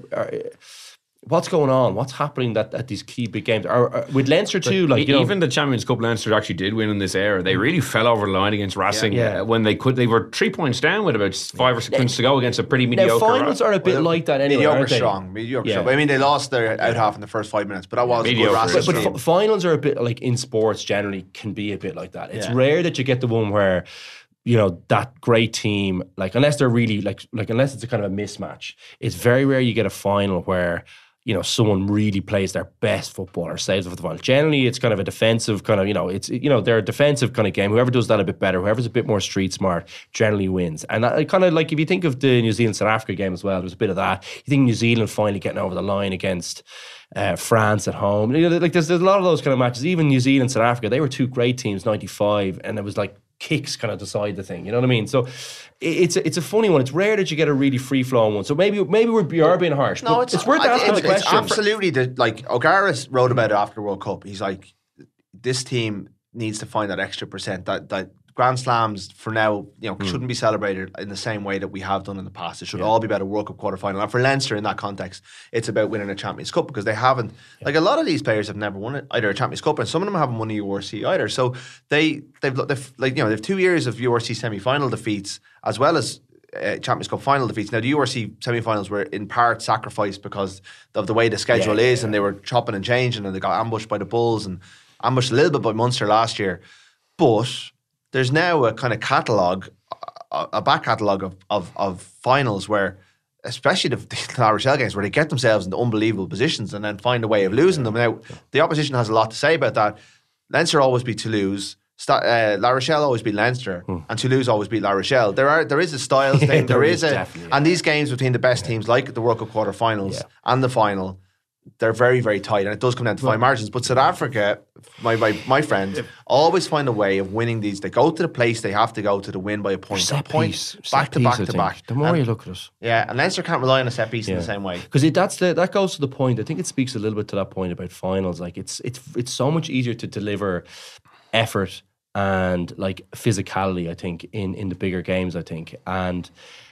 What's going on? What's happening at these key big games? With Leinster too, like even the Champions Cup, Leinster actually did win in this era. They really fell over the line against Racing when they could. They were 3 points down with about 5 or 6 minutes to go against a pretty mediocre. Finals are a bit like that anyway. Mediocre strong. I mean, they lost their out half in the first 5 minutes, but that was mediocre. But finals are a bit like in sports generally can be a bit like that. It's rare that you get the one where. That great team, like unless they're really like unless it's a kind of a mismatch, it's very rare you get a final where someone really plays their best football or saves it for the final. Generally, it's kind of a defensive kind of they're a defensive kind of game. Whoever does that a bit better, whoever's a bit more street smart, generally wins. And that kind of like if you think of the New Zealand South Africa game as well, there's a bit of that. You think New Zealand finally getting over the line against France at home. Like there's a lot of those kind of matches. Even New Zealand South Africa, they were two great teams, 95, and it was like. Kicks kind of decide the thing, you know what I mean? So it's a funny one. It's rare that you get a really free flowing one. So maybe we are being harsh. No, it's worth asking the question. It's absolutely like O'Gara wrote about it after the World Cup. He's like, this team needs to find that extra percent. That Grand Slams for now, shouldn't be celebrated in the same way that we have done in the past. It should all be about a World Cup quarterfinal. And for Leinster in that context, it's about winning a Champions Cup because they haven't. Like a lot of these players have never won either a Champions Cup, and some of them haven't won a URC either. So they've 2 years of URC semi-final defeats as well as Champions Cup final defeats. Now the URC semi-finals were in part sacrificed because of the way the schedule is, and they were chopping and changing, and they got ambushed by the Bulls and ambushed a little bit by Munster last year, but. There's now a kind of catalogue, a back catalogue of finals where, especially the La Rochelle games, where they get themselves into unbelievable positions and then find a way of losing them. Now, the opposition has a lot to say about that. Leinster always beat Toulouse. La Rochelle always beat Leinster, and Toulouse always beat La Rochelle. There is a styles thing. And these games between the best teams, like the World Cup quarterfinals and the final, they're very, very tight, and it does come down to fine margins. But South Africa, my friend, always find a way of winning these. They go to the place they have to go to win by a point. Set piece. Back to back. The more you look at it. Yeah, and Leinster can't rely on a set piece in the same way. Because that goes to the point. I think it speaks a little bit to that point about finals. Like it's so much easier to deliver effort and like physicality, I think, in the bigger games, I think. And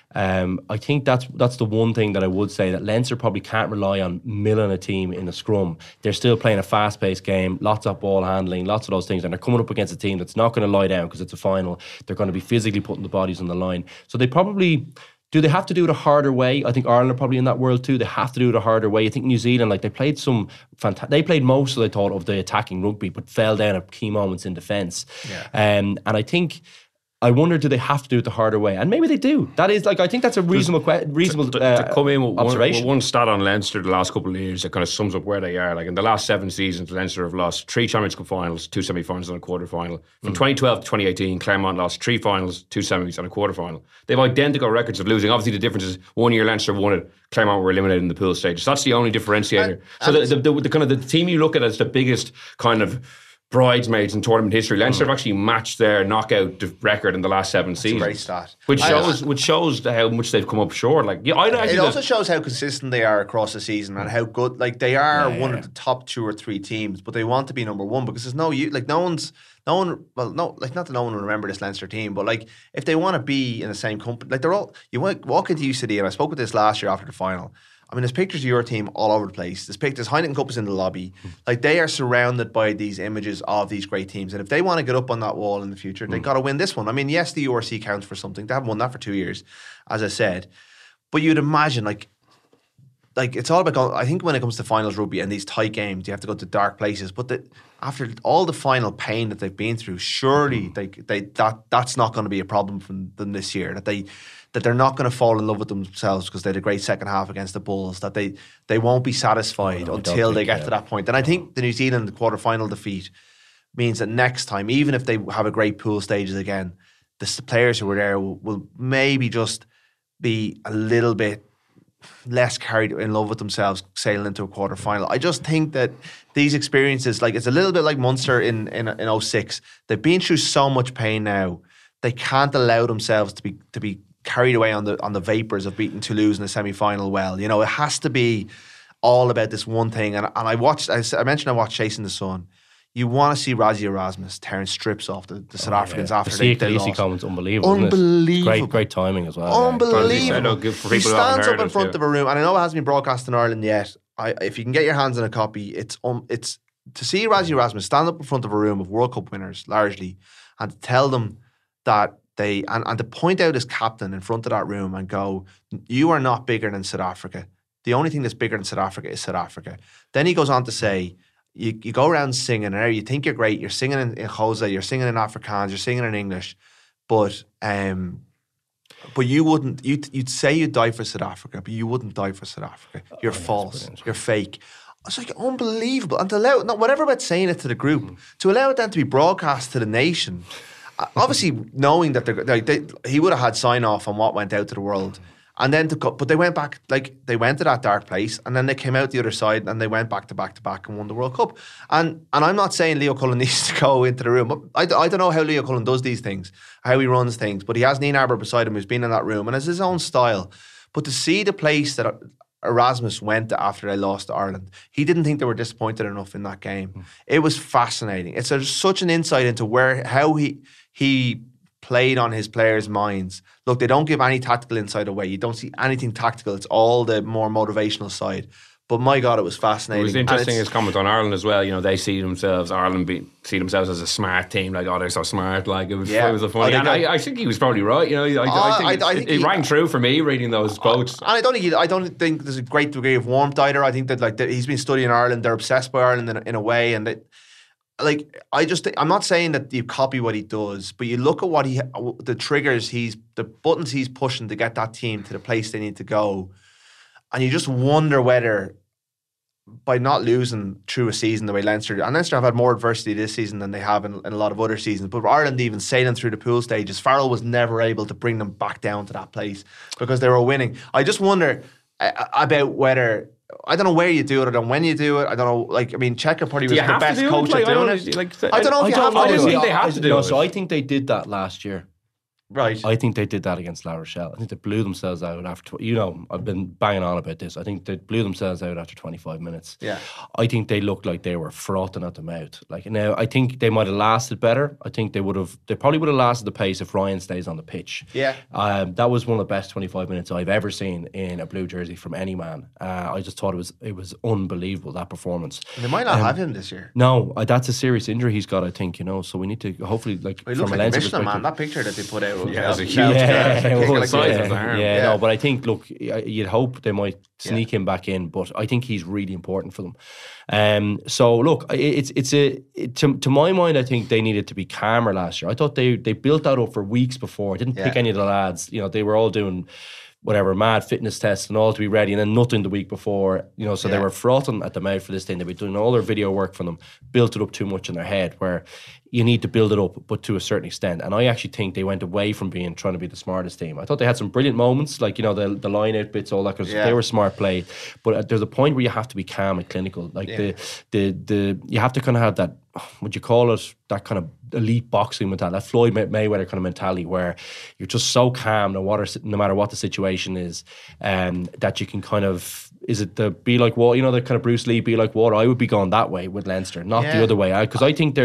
I think that's the one thing that I would say, that Leinster probably can't rely on milling a team in a scrum. They're still playing a fast-paced game, lots of ball handling, lots of those things, and they're coming up against a team that's not going to lie down because it's a final. They're going to be physically putting the bodies on the line. So they probably... Do they have to do it a harder way? I think Ireland are probably in that world too. They have to do it a harder way. I think New Zealand, like they played they played most, I thought, of the attacking rugby, but fell down at key moments in defence. Yeah. And I think... I wonder, do they have to do it the harder way? And maybe they do. That is, like, I think that's a reasonable to come in with observation. One stat on Leinster the last couple of years that kind of sums up where they are. Like in the last 7 seasons, Leinster have lost 3 Champions Cup finals, 2 semi-finals and a quarter-final. From 2012 to 2018, Claremont lost 3 finals, 2 semis and a quarter-final. They have identical records of losing. Obviously, the difference is 1 year Leinster won it, Claremont were eliminated in the pool stage. So that's the only differentiator. So the kind of the team you look at as the biggest kind of bridesmaids in tournament history. Leinster have actually matched their knockout record in the last 7 seasons. Great stat. Which shows how much they've come up short. Like, yeah, it also shows how consistent they are across the season and how good. Like, they are one of the top 2 or 3 teams, but they want to be number 1 because there's not that no one will remember this Leinster team, but like if they want to be in the same company, like you walk into UCD, and I spoke with this last year after the final. I mean, there's pictures of your team all over the place. There's Heineken Cup is in the lobby. Like, they are surrounded by these images of these great teams. And if they want to get up on that wall in the future, they've got to win this one. I mean, yes, the URC counts for something. They haven't won that for 2 years, as I said. But you'd imagine, like it's all about, I think when it comes to finals rugby and these tight games, you have to go to dark places. But after all the final pain that they've been through, surely that's not going to be a problem for them this year. That they're not going to fall in love with themselves because they had a great second half against the Bulls, that they won't be satisfied until they get to that point. And I think the New Zealand quarter-final defeat means that next time, even if they have a great pool stages again, the players who were there will maybe just be a little bit less carried in love with themselves sailing into a quarter-final. I just think that these experiences, like, it's a little bit like Munster in 06. They've been through so much pain now. They can't allow themselves to be carried away on the vapors of beating Toulouse in the semi-final. Well, it has to be all about this one thing. And I mentioned I watched Chasing the Sun. You want to see Rassie Erasmus tearing strips off the South Africans after they lost. Comments, unbelievable. Great timing as well. Unbelievable. He stands up in front of a room, and I know it hasn't been broadcast in Ireland yet. If you can get your hands on a copy, it's to see Rassie Erasmus stand up in front of a room of World Cup winners, largely, and to tell them that and to point out his captain in front of that room and go, you are not bigger than South Africa. The only thing that's bigger than South Africa is South Africa. Then he goes on to say, you go around singing, and you think you're great. You're singing in Xhosa, you're singing in Afrikaans, you're singing in English, but you wouldn't. You'd say you'd die for South Africa, but you wouldn't die for South Africa. You're false. You're fake. It's like unbelievable. And to allow, whatever about saying it to the group, to allow it then to be broadcast to the nation. Obviously, knowing that he would have had sign off on what went out to the world, and then but they went back, they went to that dark place, and then they came out the other side, and they went back to back and won the World Cup. And I'm not saying Leo Cullen needs to go into the room. I don't know how Leo Cullen does these things, how he runs things, but he has Neen Arbor beside him who's been in that room and has his own style. But to see the place that Erasmus went to after they lost to Ireland, he didn't think they were disappointed enough in that game. It was fascinating. It's such an insight into how he played on his players' minds. Look, they don't give any tactical insight away. You don't see anything tactical. It's all the more motivational side. But my God, it was fascinating. It was interesting his comment on Ireland as well. They see themselves, see themselves as a smart team. Like, they're so smart. Like, it was a funny. I think he was probably right. I think it rang true for me reading those quotes. And I don't think there's a great degree of warmth either. I think that he's been studying Ireland. They're obsessed by Ireland in a way, and that. I'm not saying that you copy what he does, but you look at the triggers the buttons he's pushing to get that team to the place they need to go, and you just wonder whether by not losing through a season the way Leinster have had more adversity this season than they have in a lot of other seasons, but Ireland even sailing through the pool stages, Farrell was never able to bring them back down to that place because they were winning. I just wonder about whether. I don't know where you do it. I don't know when you do it. I don't know. Cheika probably was the best coach at doing it. I don't know if you have to do it. I don't think they have to do it. So I think they did that last year. Right. I think they did that against La Rochelle. I think they blew themselves out after, I've been banging on about this. I think they blew themselves out after 25 minutes. Yeah. I think they looked like they were frothing at the mouth. Now, I think they might have lasted better. I think they probably would have lasted the pace if Ryan stays on the pitch. Yeah. That was one of the best 25 minutes I've ever seen in a blue jersey from any man. I just thought it was unbelievable, that performance. And they might not have him this year. No, that's a serious injury he's got, I think, so we need to hopefully, he looks like a Michelin man, that picture that they put out. Yeah, but I think, look, you'd hope they might sneak him back in, but I think he's really important for them. So look, to my mind, I think they needed to be calmer last year. I thought they built that up for weeks before. Didn't pick any of the lads. They were all doing whatever mad fitness tests and all to be ready, and then nothing the week before. So they were frothing at the mouth for this thing. They were doing all their video work for them, built it up too much in their head. Where you need to build it up, but to a certain extent. And I actually think they went away from trying to be the smartest team. I thought they had some brilliant moments, like, the line out bits, all that, because they were smart play. But there's a point where you have to be calm and clinical. Like the you have to kind of have that, would you call it, that kind of elite boxing mentality, that Floyd Mayweather kind of mentality, where you're just so calm no matter what the situation is, that you can kind of, is it the be like water, the kind of Bruce Lee, be like water? I would be going that way with Leinster, not the other way, because I think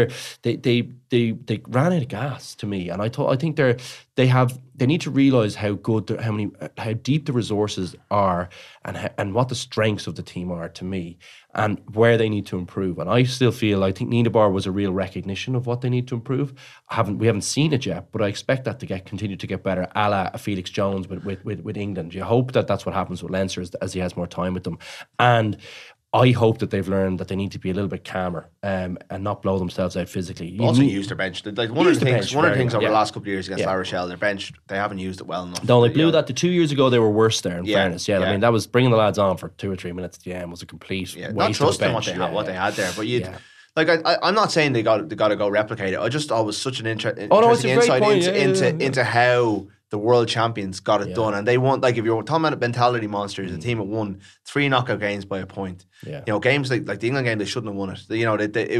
they ran out of gas to me, and I think they need to realise how deep the resources are, and what the strengths of the team are to me, and where they need to improve. And I still feel, I think Nina Bar was a real recognition of what they need to improve. We haven't seen it yet, but I expect that to continue to get better, a la Felix Jones with England. You hope that that's what happens with Leinster as he has more time with them. And I hope that they've learned that they need to be a little bit calmer and not blow themselves out physically. Also use their bench. Like one of the things over the last couple of years against La Rochelle, their bench, they haven't used it well enough. No, they blew that. The 2 years ago, they were worse there, in fairness. I mean, that was bringing the lads on for 2 or 3 minutes at the end was a complete waste not trusting of bench. what they had there. But like, I'm not saying they got to go replicate it. I just thought it was such an interesting insight into how the world champions got it done. And they won, like, if you're talking about mentality monsters, a team that won 3 knockout games by a point. Games like the England game, they shouldn't have won it. It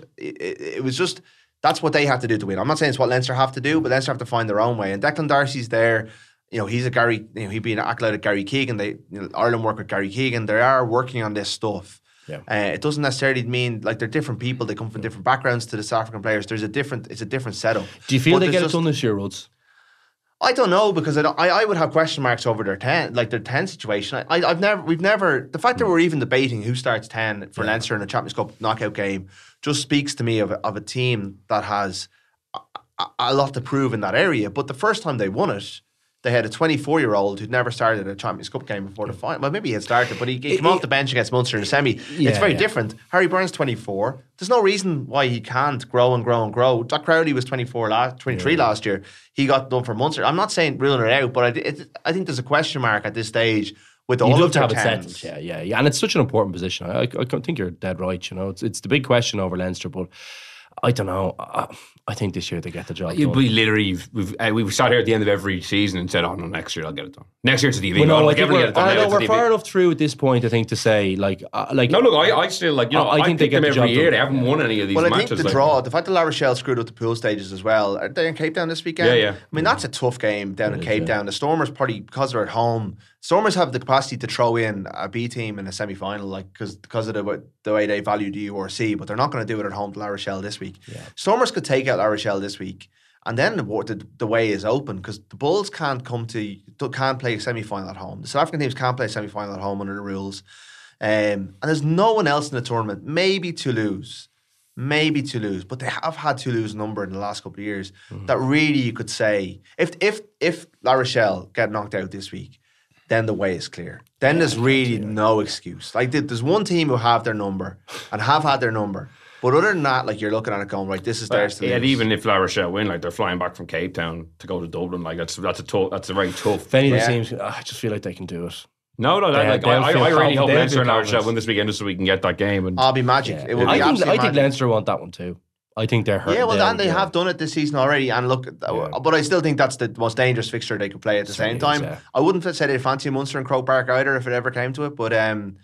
was just, that's what they had to do to win. I'm not saying it's what Leinster have to do, but Leinster have to find their own way. And Declan Darcy's there. He's a Gary, he'd be an acolyte of Gary Keegan. Ireland work with Gary Keegan. They are working on this stuff. It doesn't necessarily mean, like, they're different people. They come from different backgrounds to the South African players. It's a different setup. Do you feel they get it done this year, Rhodes? I don't know, because I would have question marks over their 10 situation. We've never the fact that we're even debating who starts 10 for Leinster in a Champions Cup knockout game just speaks to me of a team that has a lot to prove in that area. But the first time they won it, they had a 24-year-old who'd never started a Champions Cup game before the final. Well, maybe he had started, but he came off the bench against Munster in the semi. It's very different. Harry Byrne's 24. There's no reason why he can't grow and grow and grow. Doc Crowley was 23 last year. He got done for Munster. I'm not saying ruling it out, but I think there's a question mark at this stage with all of their tens. Yeah. And it's such an important position. I think you're dead right. It's the big question over Leinster, but I don't know. I think this year they get the job done. We literally, we've sat here at the end of every season and said, oh no, next year I'll get it done. Next year it's the TV. We're far enough through at this point, I think, to say, no, look, I still, I think they get them every year. They haven't won any of these matches. Well, I think the draw, the fact that La Rochelle screwed up the pool stages as well. Are they in Cape Town this weekend? Yeah. I mean, that's a tough game down in Cape Town. The Stormers probably, because they're at home, Stormers have the capacity to throw in a B team in a semi-final, like, because of the way they value the URC, but they're not going to do it at home to La Rochelle this week. Stormers could take out La Rochelle this week, and then the way is open, because the Bulls can't play a semi-final at home. The South African teams can't play a semi-final at home under the rules, and there's no one else in the tournament. Maybe Toulouse, but they have had Toulouse numbered in the last couple of years. That really, you could say, if La Rochelle get knocked out this week, then the way is clear. Then there's really no excuse. Like, there's one team who have their number and have had their number. But other than that, like, you're looking at it going, right, this is theirs to lose. And even if La Rochelle win, like, they're flying back from Cape Town to go to Dublin. Like, that's a very tough. If any of the teams, I just feel like they can do it. No, I really hope Leinster and La Rochelle win this weekend just so we can get that game. And I'll be magic. Yeah. It will be absolutely magic. I think Leinster want that one too. I think they're hurt. Yeah, well, and they have done it this season already. And look, but I still think that's the most dangerous fixture they could play at the same time. I wouldn't have said they'd fancy Munster and Croke Park either if it ever came to it. But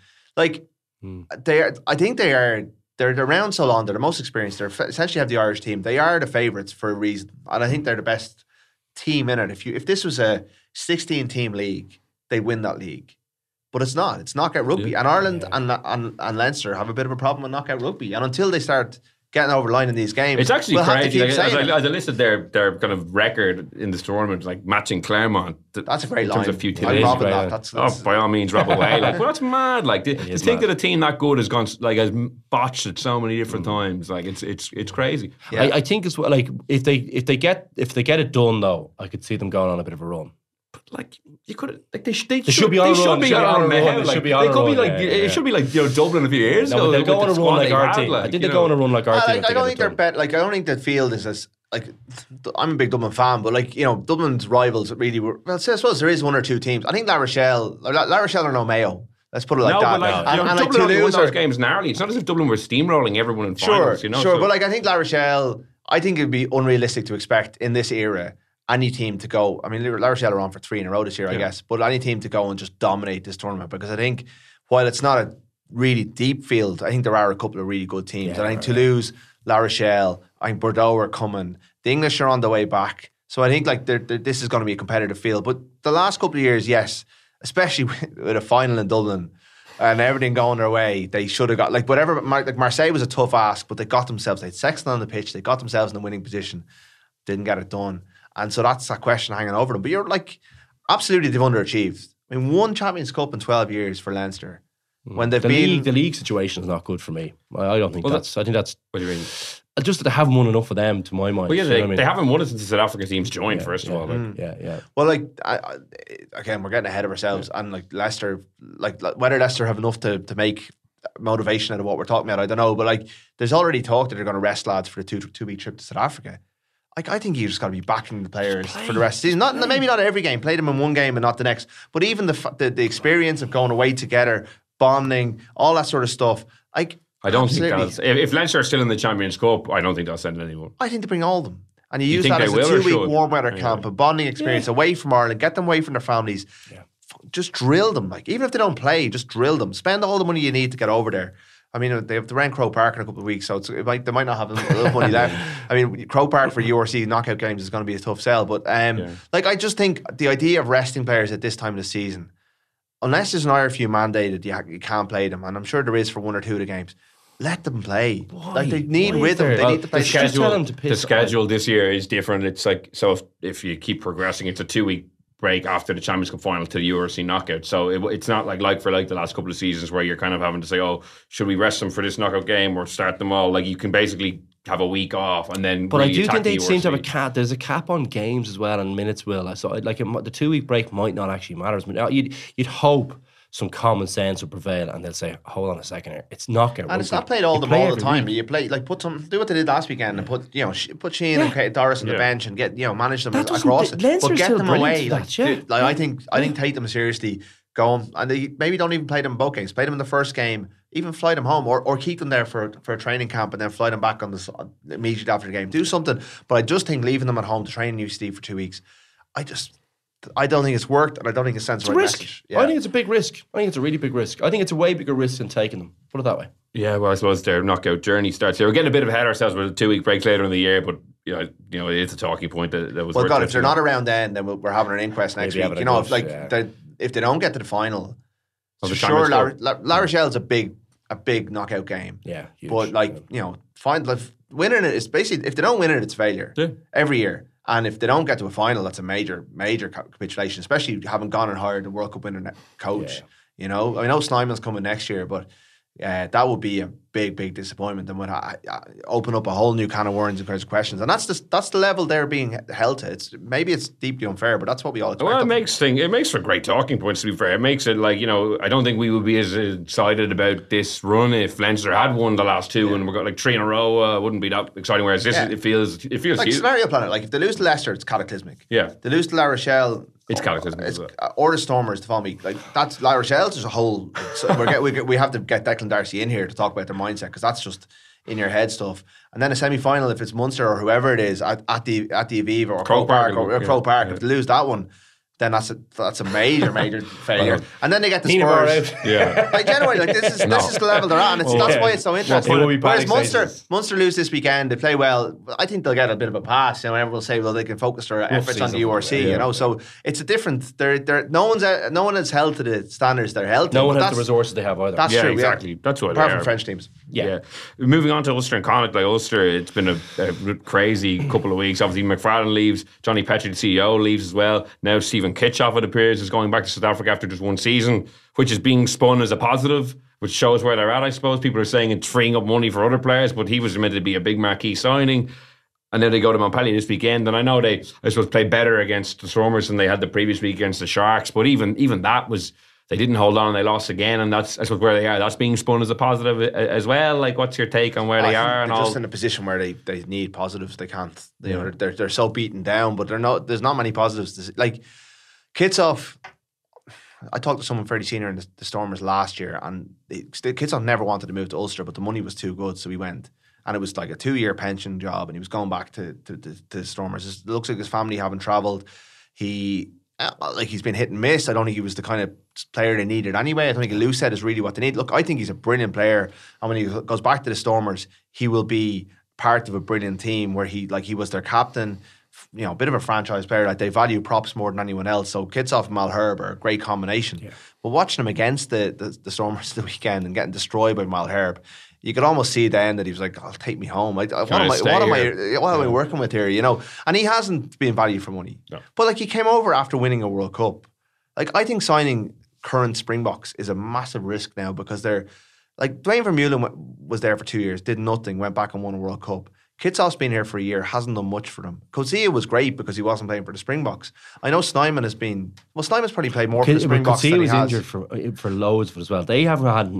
I think they're around so long. They're the most experienced. They essentially have the Irish team. They are the favourites for a reason, and I think they're the best team in it. If this was a 16-team league, they'd win that league. But it's not. It's knockout rugby, and Ireland and Leinster have a bit of a problem with knockout rugby. And until they start getting over the line in these games, it's actually crazy. As I listed their kind of record in this tournament, like matching Claremont. That's a great line. In terms of futility. That's by all means, rob away. Like, well, that's mad. Like, to think that a team that good has gone, like, has botched it so many different times. Like, it's crazy. Yeah. I think as well. Like, if they get it done, though, I could see them going on a bit of a run. Like, you could, like, they should be on a run. It should be like Dublin a few years ago. They'll go on a run like our team. I think they'll go on a run like our team. I don't think they're bet. Like, I don't think the field is as, like, I'm a big Dublin fan, but, like, Dublin's rivals really were. Well, I suppose there is one or two teams. I think La Rochelle are no Mayo. Let's put it like that. But Dublin only won those games narrowly. It's not as if Dublin were steamrolling everyone in finals. Sure, but, like, I think La Rochelle, I think it'd be unrealistic to expect in this era any team to go. I mean, La Rochelle are on for 3 in a row this year, I guess, but any team to go and just dominate this tournament, because I think while it's not a really deep field, I think there are a couple of really good teams. And I think Toulouse, La Rochelle, I think Bordeaux are coming. The English are on the way back. So I think like this is going to be a competitive field. But the last couple of years, yes, especially with a final in Dublin and everything going their way, they should have got, like whatever, like Marseille was a tough ask, but they got themselves, they had Sexton on the pitch, they got themselves in the winning position, didn't get it done. And so that's that question hanging over them. But you're like, absolutely they've underachieved. I mean, 1 Champions Cup in 12 years for Leinster. When they've been... The league situation is not good for me. I don't think I think that's... What do you mean? Just that they haven't won enough for them, to my mind. Well, yeah, they haven't won it since the South Africa teams joined, first of all. Well, like, again, we're getting ahead of ourselves. And like Leicester, like whether Leicester have enough to make motivation out of what we're talking about, I don't know. But like, there's already talk that they're going to rest lads for the two-week trip to South Africa. Like, I think you just got to be backing the players for the rest of the season. Maybe not every game. Play them in one game and not the next. But even the experience of going away together, bonding, all that sort of stuff. Like, I don't think that's... If Leinster are still in the Champions Cup, I don't think they'll send anyone. I think they bring all of them. And you use that as a 2-week warm weather camp, a bonding experience away from Ireland, get them away from their families. Yeah. Just drill them. Like, even if they don't play, just drill them. Spend all the money you need to get over there. I mean, they have to rent Croke Park in a couple of weeks, so they might not have enough money left. I mean, Croke Park for URC knockout games is going to be a tough sell. But like, I just think the idea of resting players at this time of the season, unless there's an IRFU mandated, you can't play them, and I'm sure there is for 1 or 2 of the games. Let them play. Why? Like, they need rhythm. They need to play. The schedule this year is different. It's like, so if you keep progressing, it's a 2-week break after the Champions Cup final to the URC knockout. So it's not like for the last couple of seasons where you're kind of having to say, oh, should we rest them for this knockout game or start them all? Like, you can basically have a week off and then. But really I do think they seem to have a cap. There's a cap on games as well and minutes. So like the 2-week break might not actually matter. You'd hope some common sense will prevail, and they'll say, "Hold on a second here, it's knockout." And it's not played all the time. But you play like do what they did last weekend and put Sheen and Doris on the bench and manage them across it, but get them away. I think take them seriously. Go on, and they maybe don't even play them in both games. Play them in the first game, even fly them home, or keep them there for a training camp and then fly them back on immediately after the game. Do something. But I just think leaving them at home to train in UCD for 2 weeks, I don't think it's worked, and I don't think it sends the right message. I think it's a big risk. I think it's a really big risk. I think it's a way bigger risk than taking them. Put it that way. Yeah, well, I suppose their knockout journey starts here. We're getting a bit ahead of ourselves with 2-week breaks later in the year, but it's a talking point that was. Well, God, if they're not around then we're having an inquest next week. If they don't get to the final, sure, La Rochelle's a big knockout game. Yeah, huge. But winning it is basically, if they don't win it, it's failure every year. And if they don't get to a final, that's a major capitulation, especially having gone and hired a World Cup winner coach. I know Snyman's coming next year, but that would be a big disappointment and would open up a whole new can of worms and kinds of questions. And that's the level they're being held to. Maybe it's deeply unfair, but that's what we all expect. Well, it makes for great talking points, to be fair. It makes it like, I don't think we would be as excited about this run if Leinster had won the last 2 and we got like 3 in a row. Wouldn't be that exciting. Whereas this, it feels like huge. Scenario planet. Like, if they lose to Leicester, it's cataclysmic. Yeah. They lose to La Rochelle, it's cataclysmic. Or the Stormers to follow me. Like, that's La Rochelle's as a whole. So we have to get Declan Darcy in here to talk about their mindset, because that's just in your head stuff. And then a semi-final, if it's Munster or whoever it is at the Aviva or Croke Park Croke Park, if they lose that one, then that's a major failure. And then they get the Spurs. Like, generally, like, this is the level they're at, and that's why it's so interesting. Whereas Munster lose this weekend, they play well. I think they'll get a bit of a pass. Everyone will say, well, they can focus their efforts on the URC. So it's a different. No one is held to the standards they're held to. No one has the resources they have either. That's true. Exactly. That's what. Apart from French teams. Yeah. Moving on to Ulster and Connacht, like Ulster, it's been a crazy couple of weeks. Obviously, McFarlane leaves, Johnny Petrie, the CEO, leaves as well. Now Stephen Kitchoff, it appears, is going back to South Africa after just 1 season, which is being spun as a positive, which shows where they're at, I suppose. People are saying it's freeing up money for other players, but he was admitted to be a big marquee signing. And then they go to Montpellier this weekend, and I know they, I suppose, played better against the Stormers than they had the previous week against the Sharks, but even that was, they didn't hold on and they lost again, and that's, I suppose, where they are. That's being spun as a positive as well. Like, what's your take on where they are? And they're just in a position where they need positives. They can't. They're so beaten down, but there's not many positives. Like, Kitchoff, I talked to someone fairly senior in the Stormers last year, and Kitchoff never wanted to move to Ulster, but the money was too good, so he went. and it was like a 2-year pension job, and he was going back to the Stormers. It looks like his family haven't travelled. He's been hit and miss. I don't think he was the kind of player they needed anyway. I don't think Lucet is really what they need. Look, I think he's a brilliant player, and when he goes back to the Stormers, he will be part of a brilliant team where he was their captain. You know, a bit of a franchise player. Like, they value props more than anyone else. So Kitshoff and Malherbe are a great combination. Yeah. But watching him against the Stormers the weekend and getting destroyed by Malherbe, you could almost see then that he was like, "I'll take me home. What am I working with here?" You know, and he hasn't been valued for money. No. But like, he came over after winning a World Cup. Like, I think signing current Springboks is a massive risk now, because they're like, Dwayne Vermeulen was there for 2 years, did nothing, went back and won a World Cup. Kitshoff's been here for a year, hasn't done much for them. Coetzee was great because he wasn't playing for the Springboks. I know Snyman has been... Well, Snyman's probably played more for the Springboks than he has. Coetzee was injured for loads as well. They haven't had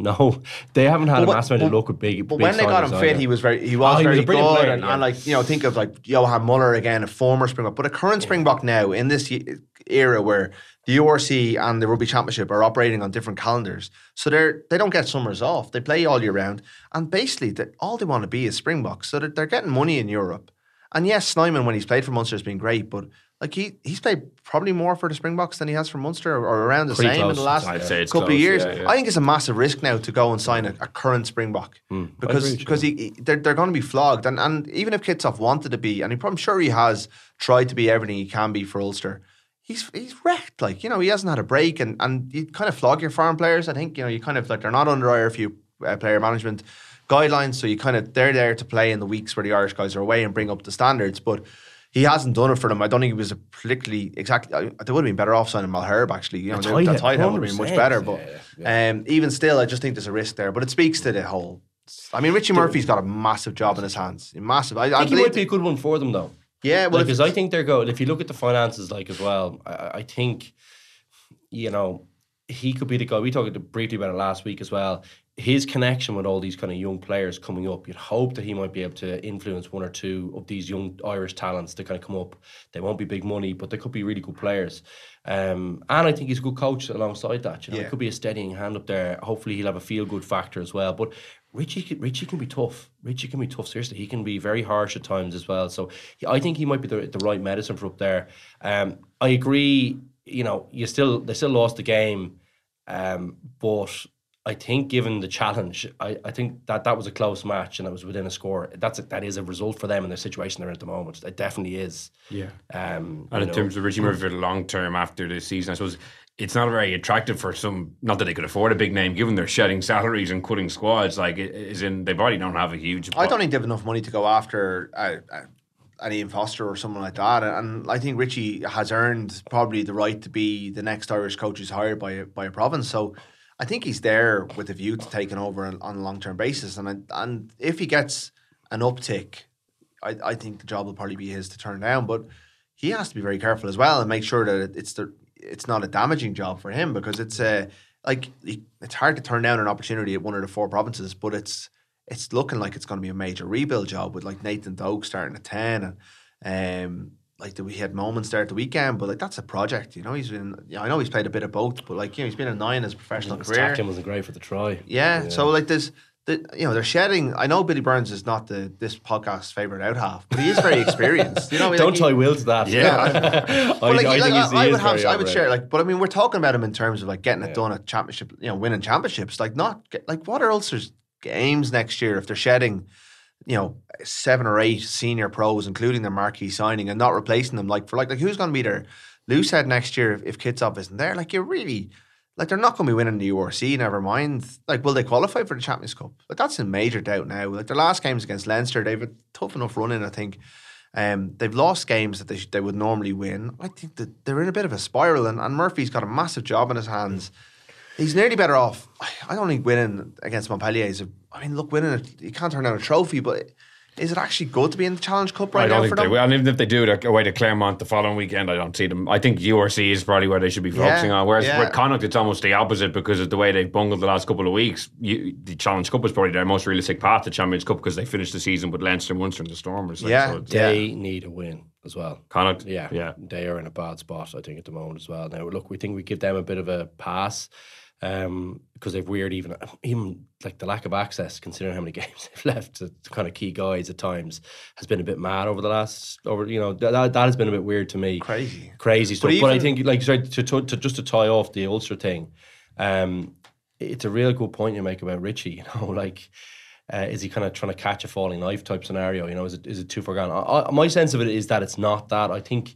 a massive amount of luck with big. But when they got him fit, he was very good. Player, and like, you know, think of like Johan Muller again, a former Springbok, but a current Springbok now in this era where the URC and the Rugby Championship are operating on different calendars. So they don't get summers off. They play all year round. And basically, all they want to be is Springboks. So they're getting money in Europe. And yes, Snyman, when he's played for Munster, has been great. But like, he's played probably more for the Springboks than he has for Munster, or around the same in the last couple of years. Yeah. I think it's a massive risk now to go and sign a current Springbok. Because they're going to be flogged. And even if Kitshoff wanted to be, and I'm sure he has tried to be everything he can be for Ulster, he's wrecked. Like, you know, he hasn't had a break, and you kind of flog your foreign players. I think, you know, you kind of like, they're not under IRFU player management guidelines, so they're there to play in the weeks where the Irish guys are away and bring up the standards. But he hasn't done it for them. I don't think he was particularly exactly. They would have been better off signing Malherbe, actually. You know, that tight end would have been much better. But even still, I just think there's a risk there. But it speaks to the whole. I mean, Richie Murphy's got a massive job in his hands. Massive. I think he might be a good one for them, though. Yeah, well, because I think they're good. If you look at the finances, like, as well, I think, you know, he could be the guy. We talked briefly about it last week as well. His connection with all these kind of young players coming up, you'd hope that he might be able to influence one or two of these young Irish talents to kind of come up. They won't be big money, but they could be really good players. And I think he's a good coach alongside that. You know, it could be a steadying hand up there. Hopefully he'll have a feel-good factor as well. But Richie can be tough. Richie can be tough, seriously. He can be very harsh at times as well. So I think he might be the right medicine for up there. I agree, you know, they still lost the game, but I think, given the challenge, I think that was a close match and it was within a score. That is a result for them in the situation they're in at the moment. It definitely is. Yeah. And in terms of Richie Murphy for the long term after this season, I suppose it's not very attractive for some. Not that they could afford a big name, given they're shedding salaries and cutting squads. Like, they probably don't have a huge. I don't think they have enough money to go after an Ian Foster or someone like that. And I think Richie has earned probably the right to be the next Irish coach who's hired by a province. So I think he's there with a view to taking over on a long-term basis. And if he gets an uptick, I think the job will probably be his to turn down. But he has to be very careful as well and make sure that it's not a damaging job for him, because it's hard to turn down an opportunity at one of the 4 provinces, but it's looking like it's going to be a major rebuild job with like Nathan Doak starting at 10 and we had moments there at the weekend, but like, that's a project, you know. He's been, I know he's played a bit of both, but like, you know, he's been a 9 in his professional career. His tackling wasn't great for the try. Yeah. So like, they're shedding. I know Billy Burns is not this podcast's favourite out half, but he is very experienced. You know, don't tie Will to that. Yeah. I would share, like, but I mean, we're talking about him in terms of like getting it done at championship, you know, winning championships. Like, what are Ulster's games next year if they're shedding, you know, 7 or 8 senior pros, including their marquee signing, and not replacing them? Like who's going to be their loosehead next year if Kitshoff isn't there? Like, you're really, like, they're not going to be winning the URC, never mind. Like, will they qualify for the Champions Cup? Like, that's in major doubt now. Like, their last games against Leinster, they've a tough enough run in, I think. They've lost games that they would normally win. I think that they're in a bit of a spiral, and Murphy's got a massive job in his hands. He's nearly better off. I don't think winning against Montpellier is winning it, you can't turn down a trophy, but is it actually good to be in the Challenge Cup right now for them? And even if they do it away to Claremont the following weekend, I don't see them. I think URC is probably where they should be focusing on. Whereas with Connacht, it's almost the opposite, because of the way they've bungled the last couple of weeks. The Challenge Cup was probably their most realistic path to Champions Cup, because they finished the season with Leinster, Munster and the Stormers. They need a win. as well. Connacht, yeah, they are in a bad spot, I think, at the moment as well. Now, look, we think we give them a bit of a pass because they've weird even like the lack of access, considering how many games they've left to kind of key guys at times, has been a bit mad over the last that has been a bit weird to me. Crazy stuff. But I think, like, sorry, to tie off the Ulster thing, it's a real good point you make about Richie. Like, is he kind of trying to catch a falling knife type scenario? Is it too far gone? My sense of it is that it's not that. I think,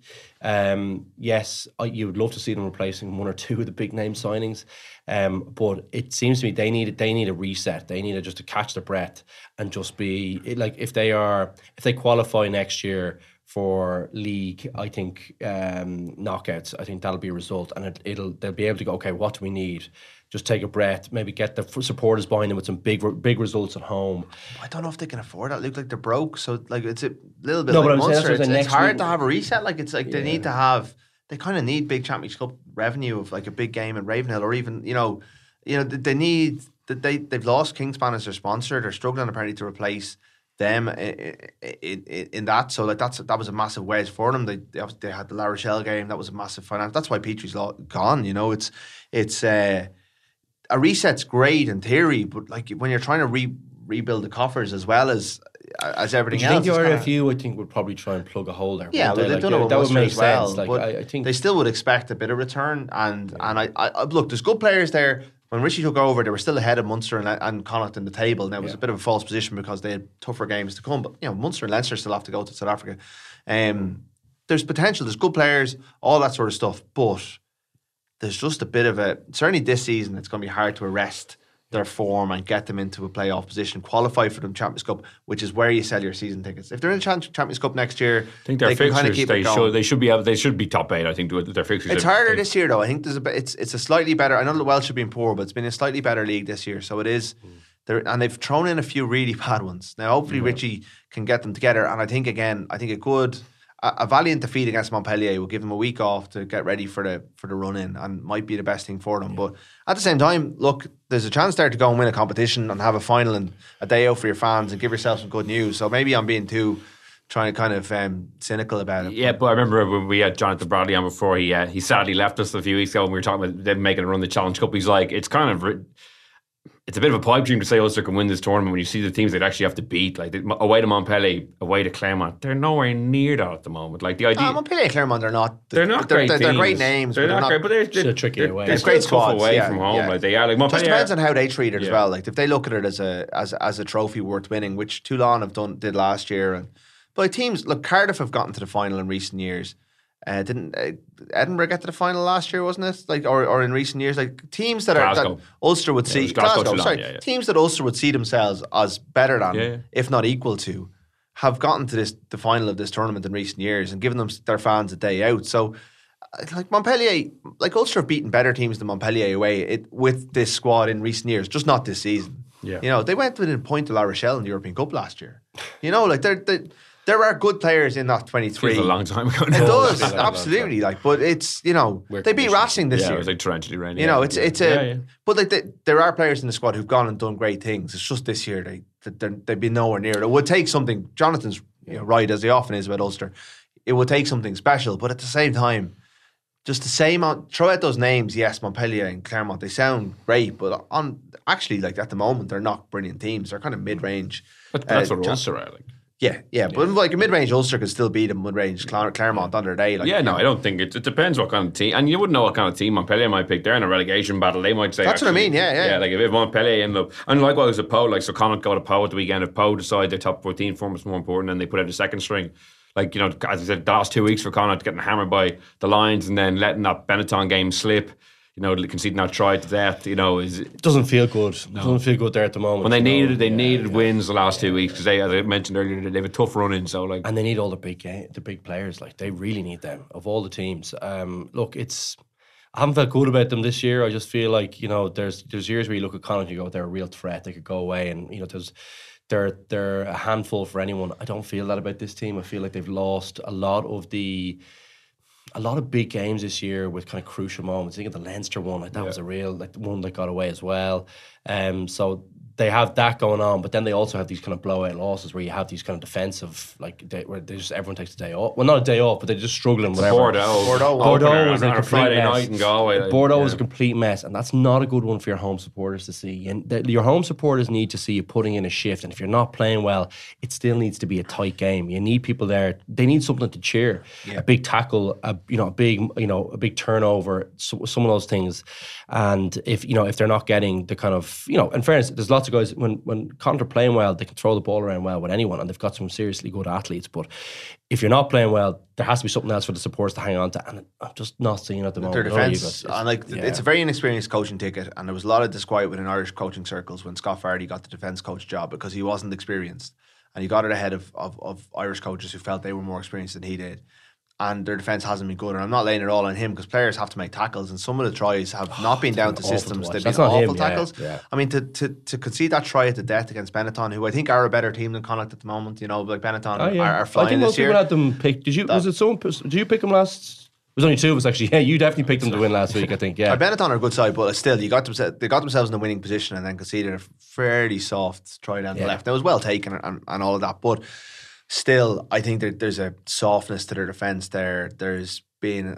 yes, you would love to see them replacing one or two of the big name signings, but it seems to me they need a reset. They need just to catch their breath and just be like, if they qualify next year for league, I think knockouts, I think that'll be a result, and they'll be able to go, okay, what do we need? Just take a breath, maybe get the supporters behind them with some big results at home. I don't know if they can afford that. Look like they're broke, so like it's a little bit but like I'm Munster. It's hard week, to have a reset. Like it's like they need to have. They kind of need big Champions Cup revenue of like a big game in Ravenhill, or even they need that they've lost Kingspan as their sponsor. They're struggling apparently to replace them in that. So like that was a massive wedge for them. They had the La Rochelle game. That was a massive finance. That's why Petrie's gone. It's a reset's great in theory, but like when you're trying to rebuild the coffers as well as everything else. I think the RFU, I think, would probably try and plug a hole there. Yeah, but they've done it with Munster as well. Like, but I think they still would expect a bit of return. And I look, there's good players there. When Richie took over, they were still ahead of Munster and Connacht in the table. Now, it was a bit of a false position because they had tougher games to come. But Munster and Leinster still have to go to South Africa. There's potential. There's good players, all that sort of stuff. But there's just a bit of certainly this season, it's going to be hard to arrest their form and get them into a playoff position, qualify for the Champions Cup, which is where you sell your season tickets. If they're in the Champions Cup next year, I think their they fixtures, can kind of keep it going. They should be top 8. I think their fixtures. It's harder this year, though. I think it's a slightly better. I know the Welsh have been poor, but it's been a slightly better league this year. So it is. And they've thrown in a few really bad ones. Now, hopefully, Richie can get them together. And I think a valiant defeat against Montpellier will give them a week off to get ready for the run in, and might be the best thing for them. Yeah. But at the same time, look, there's a chance there to go and win a competition and have a final and a day out for your fans and give yourself some good news. So maybe I'm being too trying to kind of cynical about it. Yeah, but I remember when we had Jonathan Bradley on before, he sadly left us a few weeks ago, and we were talking about them making a run the Challenge Cup. He's like, it's a bit of a pipe dream to say Ulster can win this tournament when you see the teams they'd actually have to beat. Like away to Montpellier, away to Claremont, they're nowhere near that at the moment. Like the idea, Montpellier and Claremont, they're not great teams. They're great names. They're not great, but they're tricky away. They're great squads away from home. Yeah. Like they are. Like Montpellier, just depends on how they treat it as well. Like if they look at it as a trophy worth winning, which Toulon did last year, but teams, look, Cardiff have gotten to the final in recent years. Didn't Edinburgh get to the final last year, wasn't it? Like, or in recent years, like teams that Ulster would see teams that Ulster would see themselves as better than, if not equal to, have gotten to the final of this tournament in recent years and given them their fans a day out. So, like Montpellier, like Ulster have beaten better teams than Montpellier away with this squad in recent years, just not this season. Yeah. They went within a point to La Rochelle in the European Cup last year. Like there are good players in that 23. Feels a long time ago. It does, absolutely. Like, but it's they beat Racing this year. Yeah, it was like Tragedy Rain. But like there are players in the squad who've gone and done great things. It's just this year they've been nowhere near it. It would take something. Jonathan's right, as he often is about Ulster. It would take something special, but at the same time, just the same throw out those names. Yes, Montpellier and Claremont, they sound great, but actually, like at the moment, they're not brilliant teams. They're kind of mid-range. But that's what Ulster are like. Yeah, but like a mid-range Ulster could still beat a mid-range Claremont on their day. Like, I don't think it depends what kind of team, and you wouldn't know what kind of team Montpellier might pick. They're in a relegation battle. They might say that's what I mean. Yeah. Like if Montpellier end up, and likewise with Poe, like so Connacht go to Poe at the weekend. If Poe decide their top 14 form is more important, and they put out a second string. Like, as I said, the last 2 weeks for Connacht getting hammered by the Lions and then letting that Benetton game slip. Conceding that try to death, it doesn't feel good. No. It doesn't feel good there at the moment. When they needed wins the last 2 weeks because they, as I mentioned earlier, they have a tough run in. So like, and they need all the big players. Like they really need them of all the teams. Look, I haven't felt good about them this year. I just feel like there's years where you look at Connacht and you go, they're a real threat. They could go away, and they're a handful for anyone. I don't feel that about this team. I feel like they've lost a lot of big games this year with kind of crucial moments. I think of the Leinster one, that was a real one that got away as well. So they have that going on, but then they also have these kind of blowout losses where you have these kind of defensive, like where they just everyone takes a day off. Well, not a day off, but they're just struggling. Whatever. Bordeaux was a complete Friday mess. night in Galway. Bordeaux was a complete mess, and that's not a good one for your home supporters to see. And your home supporters need to see you putting in a shift. And if you're not playing well, it still needs to be a tight game. You need people there. They need something to cheer. A big tackle, a big turnover. Some of those things. And if they're not getting the kind of, in fairness, there's lots of guys when Connacht are playing well, they can throw the ball around well with anyone, and they've got some seriously good athletes. But if you're not playing well, there has to be something else for the supporters to hang on to, and I'm just not seeing it at the moment. Their defence, and it's a very inexperienced coaching ticket, and there was a lot of disquiet within Irish coaching circles when Scott Fardy got the defence coach job because he wasn't experienced, and he got it ahead of Irish coaches who felt they were more experienced than he did. And their defence hasn't been good. And I'm not laying it all on him because players have to make tackles, and some of the tries have not been down to systems. They've been awful tackles. Yeah. I mean, to concede that try at the death against Benetton, who I think are a better team than Connacht at the moment. Like Benetton are flying I think most this year. People had them picked. Did you pick them last? It was only two of us actually. Yeah, you definitely picked them to win last week, I think. Yeah, Benetton are a good side, but still, they got themselves in a winning position and then conceded a fairly soft try down the left. It was well taken and all of that, but still, I think there's a softness to their defence there. There's been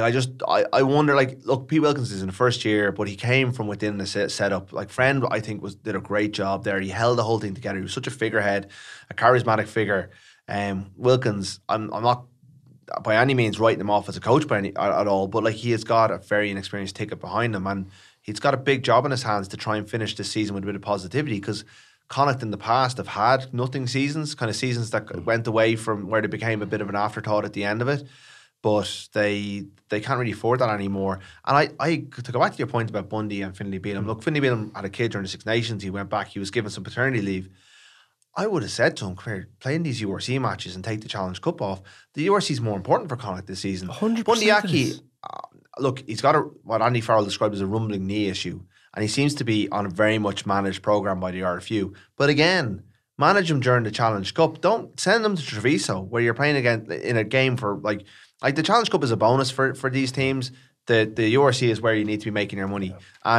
I wonder, look, Pete Wilkins is in the first year, but he came from within the setup. Like Friend, I think did a great job there. He held the whole thing together. He was such a figurehead, a charismatic figure. Wilkins, I'm not by any means writing him off as a coach at all, but he has got a very inexperienced ticket behind him, and he's got a big job in his hands to try and finish this season with a bit of positivity, because Connacht in the past have had nothing seasons, kind of seasons that went away from where they became a bit of an afterthought at the end of it, but they can't really afford that anymore. And I to go back to your point about Bundy and Finlay Bealham, look, Finlay Bealham had a kid during the Six Nations. He went back, he was given some paternity leave. I would have said to him, come here, play in these URC matches and take the Challenge Cup off. The URC is more important for Connacht this season. 100%. Bundy Aki, look, he's got what Andy Farrell described as a rumbling knee issue, and he seems to be on a very much managed programme by the RFU. But again, manage him during the Challenge Cup. Don't send him to Treviso, where you're playing again in a game for like the Challenge Cup is a bonus for these teams. The URC is where you need to be making your money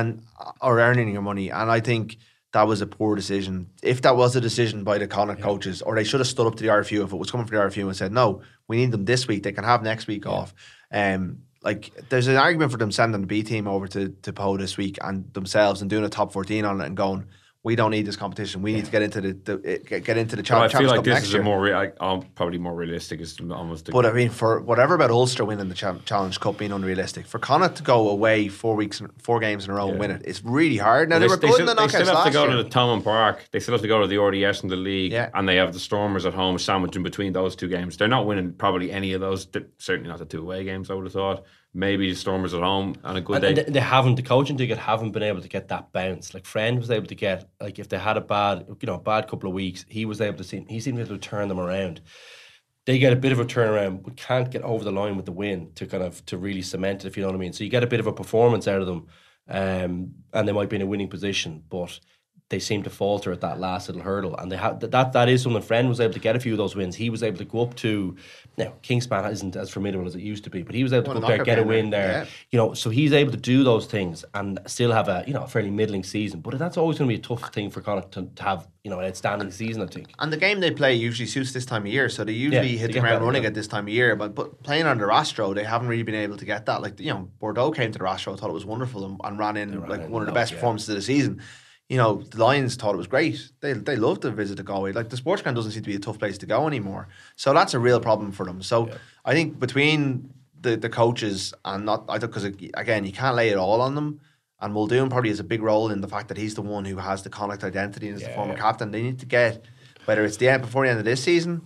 or earning your money. And I think that was a poor decision. If that was a decision by the Connacht coaches, or they should have stood up to the RFU if it was coming from the RFU and said, no, we need them this week. They can have next week off. There's an argument for them sending the B team over to Po this week and themselves and doing a top 14 on it and going, we don't need this competition. We need to get into the Challenge Cup next year. I feel like this is probably more realistic. Is almost. But I mean, for whatever about Ulster winning the Challenge Cup being unrealistic, for Connacht to go away 4 games in a row and win it, it's really hard. Now they were good in the knockouts last year. They still have to go to the Thomond Park. They still have to go to the RDS in the league, and they have the Stormers at home sandwiched in between those two games. They're not winning probably any of those. Certainly not the two away games, I would have thought. Maybe the Stormers at home on a good day. They haven't, the coaching ticket haven't been able to get that bounce. Like Friend was able to get, if they had a bad couple of weeks, he seemed to turn them around. They get a bit of a turnaround, but can't get over the line with the win to really cement it, if you know what I mean. So you get a bit of a performance out of them, and they might be in a winning position, but they seem to falter at that last little hurdle, and they have that is something. Friend was able to get a few of those wins. He was able to go up to, now Kingspan isn't as formidable as it used to be, but he was able to go up there, get a win there. So he's able to do those things and still have a fairly middling season. But that's always going to be a tough thing for Connacht to have an outstanding season, I think. And the game they play usually suits this time of year, so they usually hit the ground running at this time of year. But playing on the Rastro, they haven't really been able to get that. Bordeaux came to the Rastro, thought it was wonderful, and ran in one of the best performances of the season. The Lions thought it was great. They loved to visit the Galway. The sports ground doesn't seem to be a tough place to go anymore. So that's a real problem for them. So I think between the coaches and because again, you can't lay it all on them. And Muldoon probably has a big role in the fact that he's the one who has the Connacht identity and is the former captain. They need to get, whether it's before the end of this season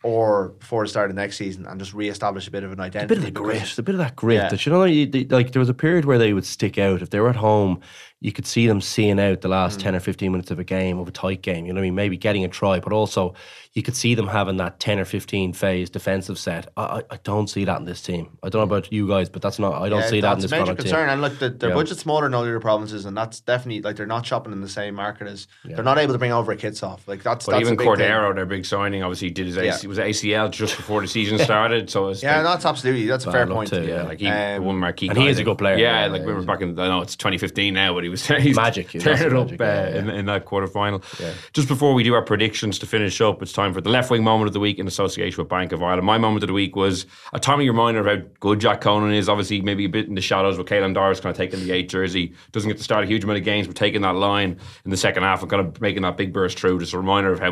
or before the start of next season, and just re-establish a bit of an identity. A bit of that grit. That, there was a period where they would stick out. If they were at home, you could see them seeing out the last 10 or 15 minutes of a game, of a tight game, you know what I mean? Maybe getting a try, but also you could see them having that 10 or 15 phase defensive set. I don't see that in this team. I don't know about you guys, but I don't see that in this Connacht team. That's a major concern. And their budget's smaller than all the other provinces, and that's definitely, they're not shopping in the same market as, they're not able to bring over a Kitsoff. That's even a big Cordero, thing. their big signing, obviously did his was ACL just before the season started. So it's that's a fair point. Like he won marquee, and he is a good player. Yeah, like we were back in. I know it's 2015 now, but he's magic. Turned it up in that quarterfinal. Yeah. Just before we do our predictions to finish up, it's time for the left wing moment of the week in association with Bank of Ireland. My moment of the week was a timely reminder of how good Jack Conan is. Obviously, maybe a bit in the shadows with Caelan Doris kind of taking the 8 jersey. Doesn't get to start a huge amount of games, but taking that line in the second half and kind of making that big burst through. Just a reminder of how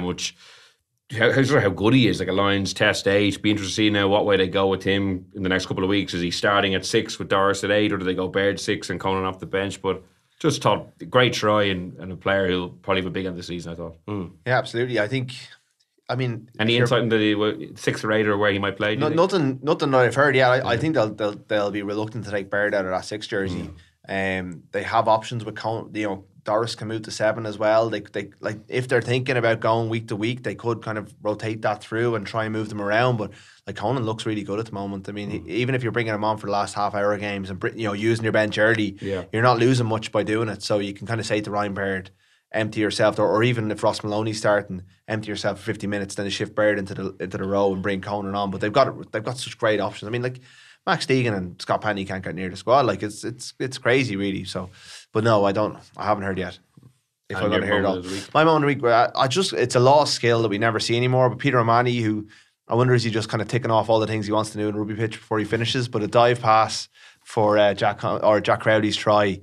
good he is. Like a Lions test 8. Be interested to see now what way they go with him in the next couple of weeks. Is he starting at 6 with Doris at 8, or do they go Baird 6 and Conan off the bench? But just thought great try and a player who'll probably have a big end of the season, I thought. Yeah, absolutely. Any insight into the 6th or 8 or where he might play? Nothing that I've heard. Yeah, I think they'll be reluctant to take Baird out of that 6 jersey. They have options with Doris can move to 7 as well. They like if they're thinking about going week to week, they could kind of rotate that through and try and move them around. But like Conan looks really good at the moment. I mean, even if you're bringing him on for the last half hour of games and using your bench early, you're not losing much by doing it. So you can kind of say to Ryan Baird, empty yourself, or even if Ross Maloney's starting, empty yourself for 50 minutes, then shift Baird into the row and bring Conan on. But they've got such great options. I mean, like Max Deegan and Scott Penny can't get near the squad. Like it's crazy, really. So, but no, I haven't heard yet. If I'm going to hear it all. My moment of the week, it's a lost skill that we never see anymore. But Peter O'Mahony, who I wonder is he just kind of ticking off all the things he wants to do in rugby pitch before he finishes. But a dive pass for Jack Crowley's try.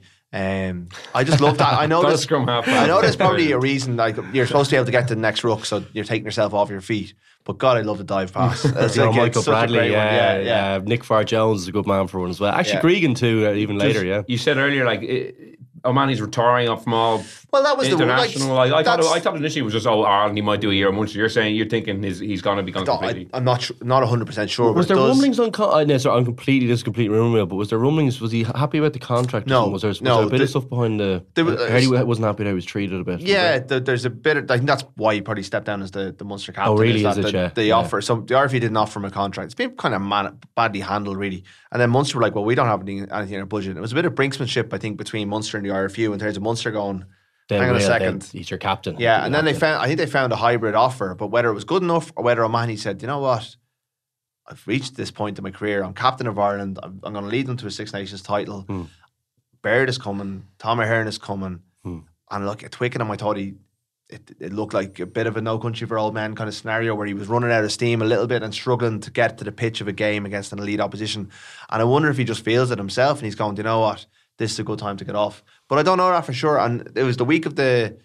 I just love that. I know there's probably a reason. Like you're supposed to be able to get to the next ruck, so you're taking yourself off your feet. But God, I love the dive pass. It's Michael Bradley, Nick Farr-Jones is a good man for one as well. Actually, Gregan too. Even later, yeah. You said earlier, like O'Mahony's retiring up from all. Well, that was international. I thought initially it was just Ireland. He might do a year of Munster. You're thinking you's going to be gone completely. I'm not 100% sure. Was there rumblings on? I'm completely rumouring, but was there rumblings? Was he happy about the contract? No, was there a bit of stuff behind the? I heard he wasn't happy how he was treated a bit. Yeah, there's a bit. I think that's why he probably stepped down as the Munster captain. Oh, really? Is it? The offer. So the RFE didn't offer him a contract. It's been kind of badly handled, really. And then Munster were like, well, we don't have anything in our budget. It was a bit of brinksmanship, I think, between Munster and the RFU in terms of Munster going, hang on a second. He's your captain. Yeah, and then I think they found a hybrid offer, but whether it was good enough or whether O'Mahony said, you know what, I've reached this point in my career, I'm captain of Ireland, I'm going to lead them to a Six Nations title. Baird is coming, Tom Ahern is coming. And look, at Twickenham, I thought it looked like a bit of a no country for old men kind of scenario where he was running out of steam a little bit and struggling to get to the pitch of a game against an elite opposition. And I wonder if he just feels it himself and he's going, you know what, this is a good time to get off. But I don't know that for sure. And it was the week of the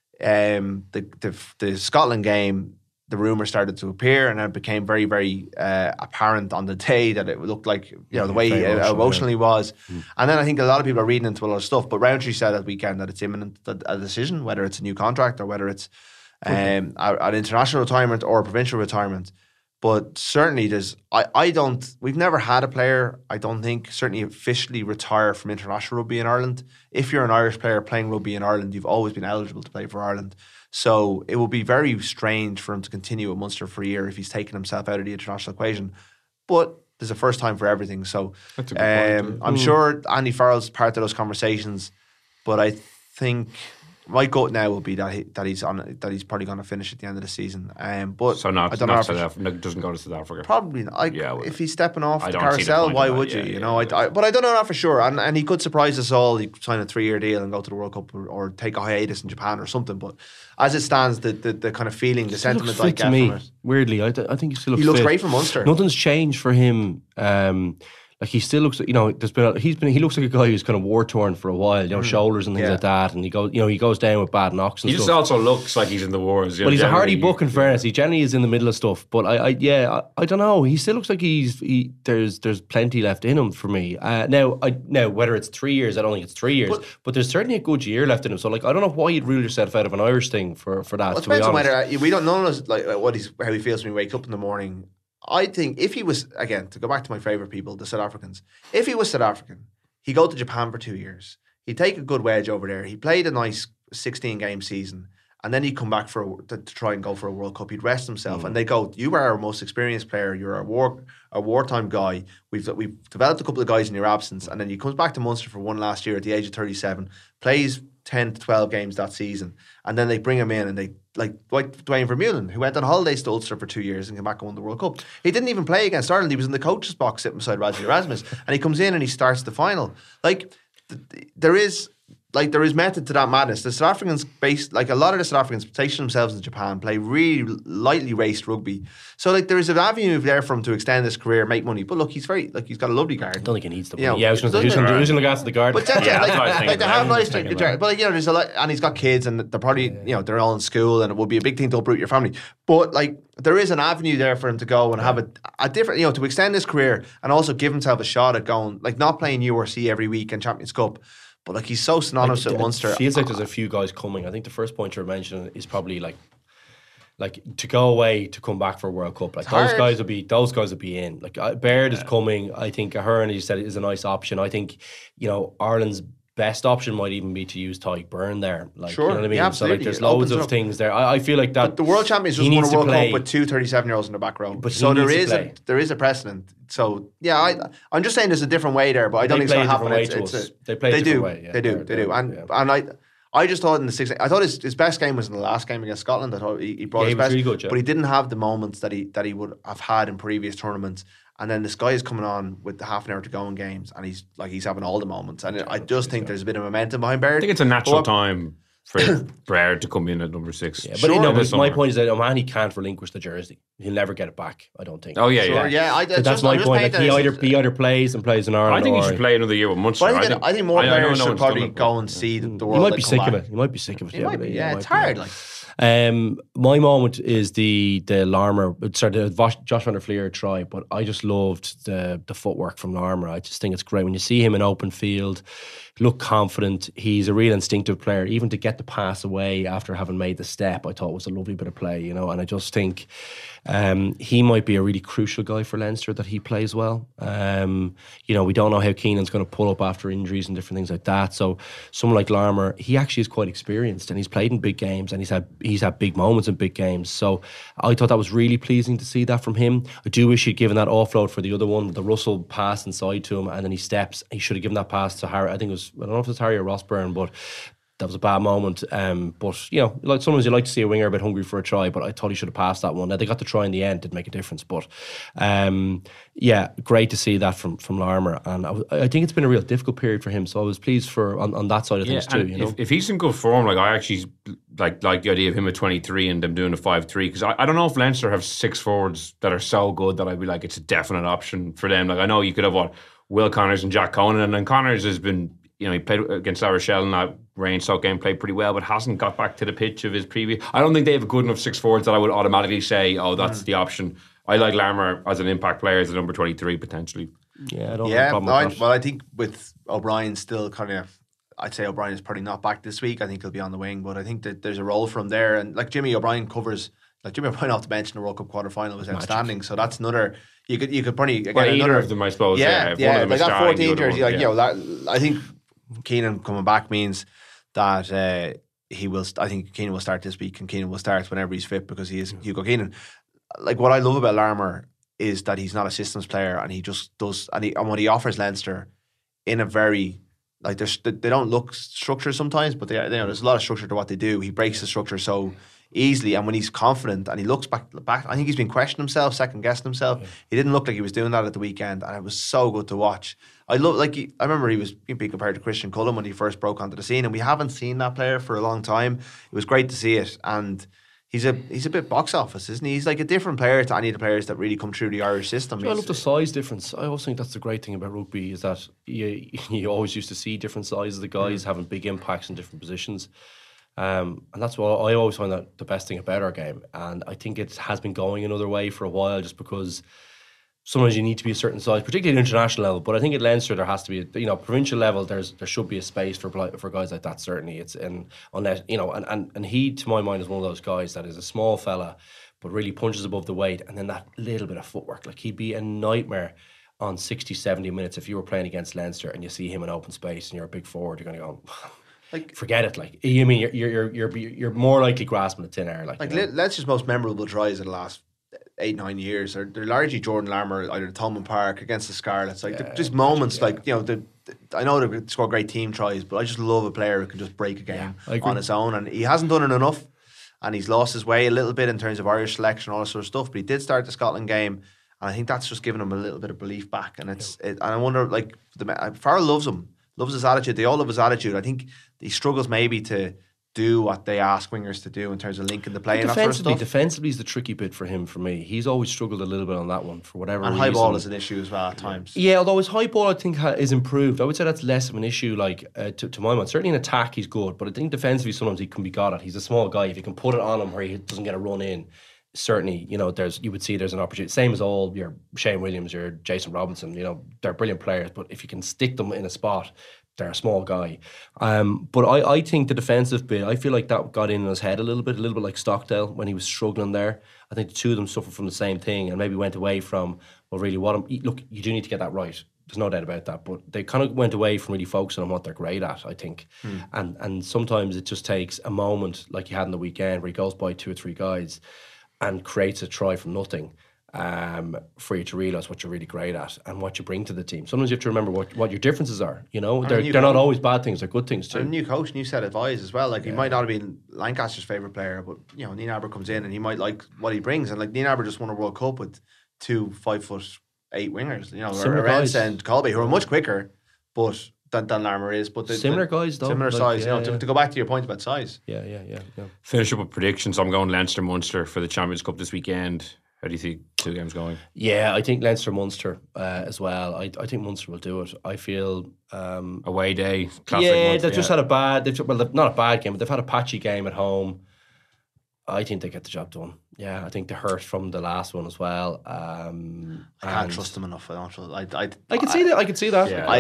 Scotland game, the rumour started to appear, and it became very, very apparent on the day that it looked like, the way he emotionally was. And then I think a lot of people are reading into a lot of stuff. But Rowntree said at the weekend that it's imminent, a decision, whether it's a new contract or whether it's an international retirement or a provincial retirement. But certainly we've never had a player, I don't think, certainly officially retire from international rugby in Ireland. If you're an Irish player playing rugby in Ireland, you've always been eligible to play for Ireland. So it would be very strange for him to continue at Munster for a year if he's taken himself out of the international equation. But there's a first time for everything. So I'm sure Andy Farrell's part of those conversations, but I think my gut now will be that he's probably going to finish at the end of the season. But so not doesn't go to South Africa. Probably not. If he's stepping off the carousel, why would you? But I don't know that for sure. And he could surprise us all. He could sign a 3-year deal and go to the World Cup or take a hiatus in Japan or something. But as it stands, the kind of feeling, the sentiment I get from it. Weirdly, I think he still looks. He looks fit. great for Munster. Nothing's changed for him. Like he still looks, he looks like a guy who's kind of war torn for a while, shoulders and things like that, and he goes down with bad knocks. And he just also looks like he's in the wars. Well, he's a hardy buck in fairness. He generally is in the middle of stuff, but I don't know. He still looks like there's plenty left in him for me. Now whether it's 3 years, I don't think it's 3 years, but there's certainly a good year left in him. So like I don't know why you'd rule yourself out of an Irish thing for that. Well, it depends on whether we don't know like how he feels when he wakes up in the morning. I think if he was, again, to go back to my favourite people, the South Africans, if he was South African, he'd go to Japan for 2 years. He'd take a good wedge over there. He played a nice 16-game season. and then he'd come back to try and go for a World Cup. He'd rest himself, and they go, "You are our most experienced player. You're a wartime guy. We've developed a couple of guys in your absence," and then he comes back to Munster for one last year at the age of 37, plays 10 to 12 games that season, and then they bring him in and they like Dwayne Vermeulen, who went on holidays to Ulster for 2 years and came back and won the World Cup. He didn't even play against Ireland. He was in the coach's box sitting beside Rasmus Erasmus, and he comes in and he starts the final. Like there is method to that madness. The South Africans a lot of the South Africans station themselves in Japan, play really lightly raced rugby. So there is an avenue there for him to extend his career, make money. But look, he's got a lovely garden. I don't think he needs the money. Who's going to look after the garden? But they have nice but there's a lot, and he's got kids, and they're probably they're all in school, and it would be a big thing to uproot your family. But there is an avenue there for him to go and have a different, to extend his career and also give himself a shot at going, not playing URC every week and Champions Cup. But he's so synonymous with Munster. It feels like there's a few guys coming. I think the first point you're mentioning is probably like to go away to come back for a World Cup. Those guys will be in. Baird is coming. I think Ahern, as you said, is a nice option. I think Ireland's best option might even be to use Tyke Byrne there. Sure, you know what I mean? Yeah, absolutely. So there's loads of things there. I feel like that. But the World Champions just won a World Cup with 2 37-year-olds in the back row. But so there is a precedent. So yeah, I'm just saying there's a different way there, but I don't think it's going to happen. They play a different way. They do. And I just thought in the 6th, I thought his best game was in the last game against Scotland. I thought he brought his best, really good, but he didn't have the moments that he would have had in previous tournaments. And then this guy is coming on with the half an hour to go in games, and he's having all the moments. And I just think there's a bit of momentum behind Baird. I think it's a natural time for Baird to come in at number 6. Yeah, but my point is that O'Mahony can't relinquish the jersey. He'll never get it back, I don't think. Oh yeah, that's my point. He either plays in Ireland. I think he should play another year with Munster. I think more players should probably go and see the world. He might be sick of it. He might be sick of it. He might be. Yeah, it's hard. My moment is the Larmour, the Josh van der Flier try, but I just loved the footwork from Larmour. I just think it's great when you see him in open field, look confident. He's a real instinctive player. Even to get the pass away after having made the step, I thought was a lovely bit of play, and I just think he might be a really crucial guy for Leinster, that he plays well. We don't know how Keenan's going to pull up after injuries and different things like that. So someone like Larmour, he actually is quite experienced, and he's played in big games, and he's had big moments in big games. So I thought that was really pleasing to see that from him. I do wish he'd given that offload for the other one, the Russell pass inside to him, and then he steps. He should have given that pass to Harry. I don't know if it's Harry or Rossburn, but that was a bad moment. But sometimes you like to see a winger a bit hungry for a try, but I thought he should have passed that one. Now, they got the try in the end, didn't make a difference. But great to see that from Larmour, and I think it's been a real difficult period for him. So I was pleased on that side of things too. If he's in good form, I actually like the idea of him at 23 and them doing a 5-3, because I don't know if Leinster have 6 forwards that are so good that I'd be like, it's a definite option for them. I know you could have Will Connors and Jack Conan, and then Connors has been, he played against La Rochelle in that rain soaked game, played pretty well, but hasn't got back to the pitch of his previous. I don't think they have a good enough 6 forwards that I would automatically say, that's the option. I like Larmour as an impact player as a number 23 potentially. Yeah, I don't have a problem with that. Well, I think with O'Brien still I'd say O'Brien is probably not back this week. I think he'll be on the wing, but I think that there's a role for him there. And Jimmy O'Brien Jimmy O'Brien off the bench in the World Cup quarter-final was outstanding. Magic. So that's another. You could probably either of them, I suppose. Yeah. One of them that 14 jersey. I think Keenan coming back means that he will. I think Keenan will start this week, and Keenan will start whenever he's fit, because he is Hugo Keenan. What I love about Larmour is that he's not a systems player, and he just does. And what he offers Leinster in a very they don't look structured sometimes, but there's a lot of structure to what they do. He breaks the structure so easily, and when he's confident and he looks back, I think he's been questioning himself, second guessing himself. Yeah. He didn't look like he was doing that at the weekend, and it was so good to watch. I remember he was being compared to Christian Cullen when he first broke onto the scene, and we haven't seen that player for a long time. It was great to see it, and he's a bit box office, isn't he? He's like a different player to any of the players that really come through the Irish system. I love the size difference. I always think that's the great thing about rugby, is that you always used to see different sizes of the guys having big impacts in different positions. And that's what I always find that the best thing about our game. And I think it has been going another way for a while, just because sometimes you need to be a certain size, particularly at international level. But I think at Leinster there has to be, provincial level. There should be a space for guys like that. Certainly, and he, to my mind, is one of those guys that is a small fella, but really punches above the weight, and then that little bit of footwork. Like, he'd be a nightmare on 60, 70 minutes if you were playing against Leinster and you see him in open space and you're a big forward. You're going to go, Like, forget it. Like, you mean you're more likely grasping a tin air. Like Leinster's most memorable tries of the last 8-9 years are they're largely Jordan Larmour either at Thomond Park against the Scarlets. Like just moments like I know they score great team tries, but I just love a player who can just break a game on his own, and he hasn't done it enough, and he's lost his way a little bit in terms of Irish selection, all that sort of stuff. But he did start the Scotland game, and I think that's just given him a little bit of belief back. And and I wonder, like, Farrell loves him, loves his attitude. They all love his attitude. I think he struggles maybe to do what they ask wingers to do in terms of linking the play and that sort of stuff. Defensively is the tricky bit for him, for me. He's always struggled a little bit on that one for whatever reason. And high ball is an issue as well at times. Yeah, although his high ball I think is improved. I would say that's less of an issue, like to my mind. Certainly in attack he's good, but I think defensively sometimes he can be got at. He's a small guy. If you can put it on him where he doesn't get a run in, certainly, you would see there's an opportunity. Same as all your Shane Williams, your Jason Robinson, they're brilliant players, but if you can stick them in a spot, they're a small guy. But I think the defensive bit, I feel like that got in his head a little bit like Stockdale when he was struggling there. I think the two of them suffered from the same thing and maybe went away from, look, you do need to get that right. There's no doubt about that. But they kind of went away from really focusing on what they're great at, I think. And sometimes it just takes a moment like you had in the weekend where he goes by 2 or 3 guys and creates a try from nothing. For you to realise what you're really great at and what you bring to the team. Sometimes you have to remember what your differences are. They're not always bad things; they're good things too. And a new coach, new set of eyes as well. Like he might not have been Lancaster's favourite player, but Nienaber comes in and he might like what he brings. And like Nienaber just won a World Cup with 2 5'8" wingers. Arensa and Colby, who are much quicker, but than Larmour is. But similar guys, though. Similar size. To go back to your point about size. Yeah. Finish up with predictions. I'm going Leinster Munster for the Champions Cup this weekend. How do you see 2 games going? Yeah, I think Leinster Munster as well. I think Munster will do it. I feel away day. Classic yeah, Munster, they've just had not a bad game, but they've had a patchy game at home. I think they get the job done. Yeah, I think they hurt from the last one as well. I can't trust them enough. I can see that. I can see that. Yeah.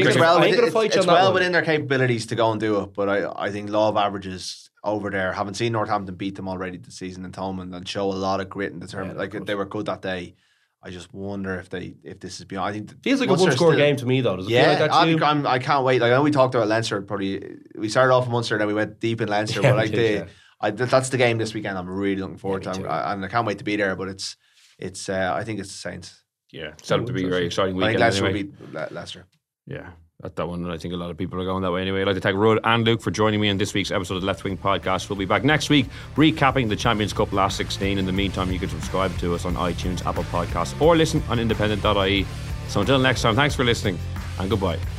It's well within their capabilities to go and do it, but I think law of averages over there. Haven't seen Northampton beat them already this season in Thomond and show a lot of grit and determination. They were good that day. I just wonder if this is beyond. I think feels like a one-score game to me, though. Does it feel like that to you? I can't wait. Like I know we talked about Leinster. We started off in Munster, then we went deep in Leinster. But that's the game this weekend. I'm really looking forward to, and I can't wait to be there. But it's I think it's the Saints. Yeah, set up to be a very exciting weekend. I think Leicester will beat Leicester. Yeah. At that one, and I think a lot of people are going that way anyway. I'd like to thank Rudd and Luke for joining me in this week's episode of the Left Wing Podcast. We'll be back next week recapping the Champions Cup last 16. In the meantime, you can subscribe to us on iTunes, Apple Podcasts, or listen on independent.ie. So until next time, thanks for listening and goodbye.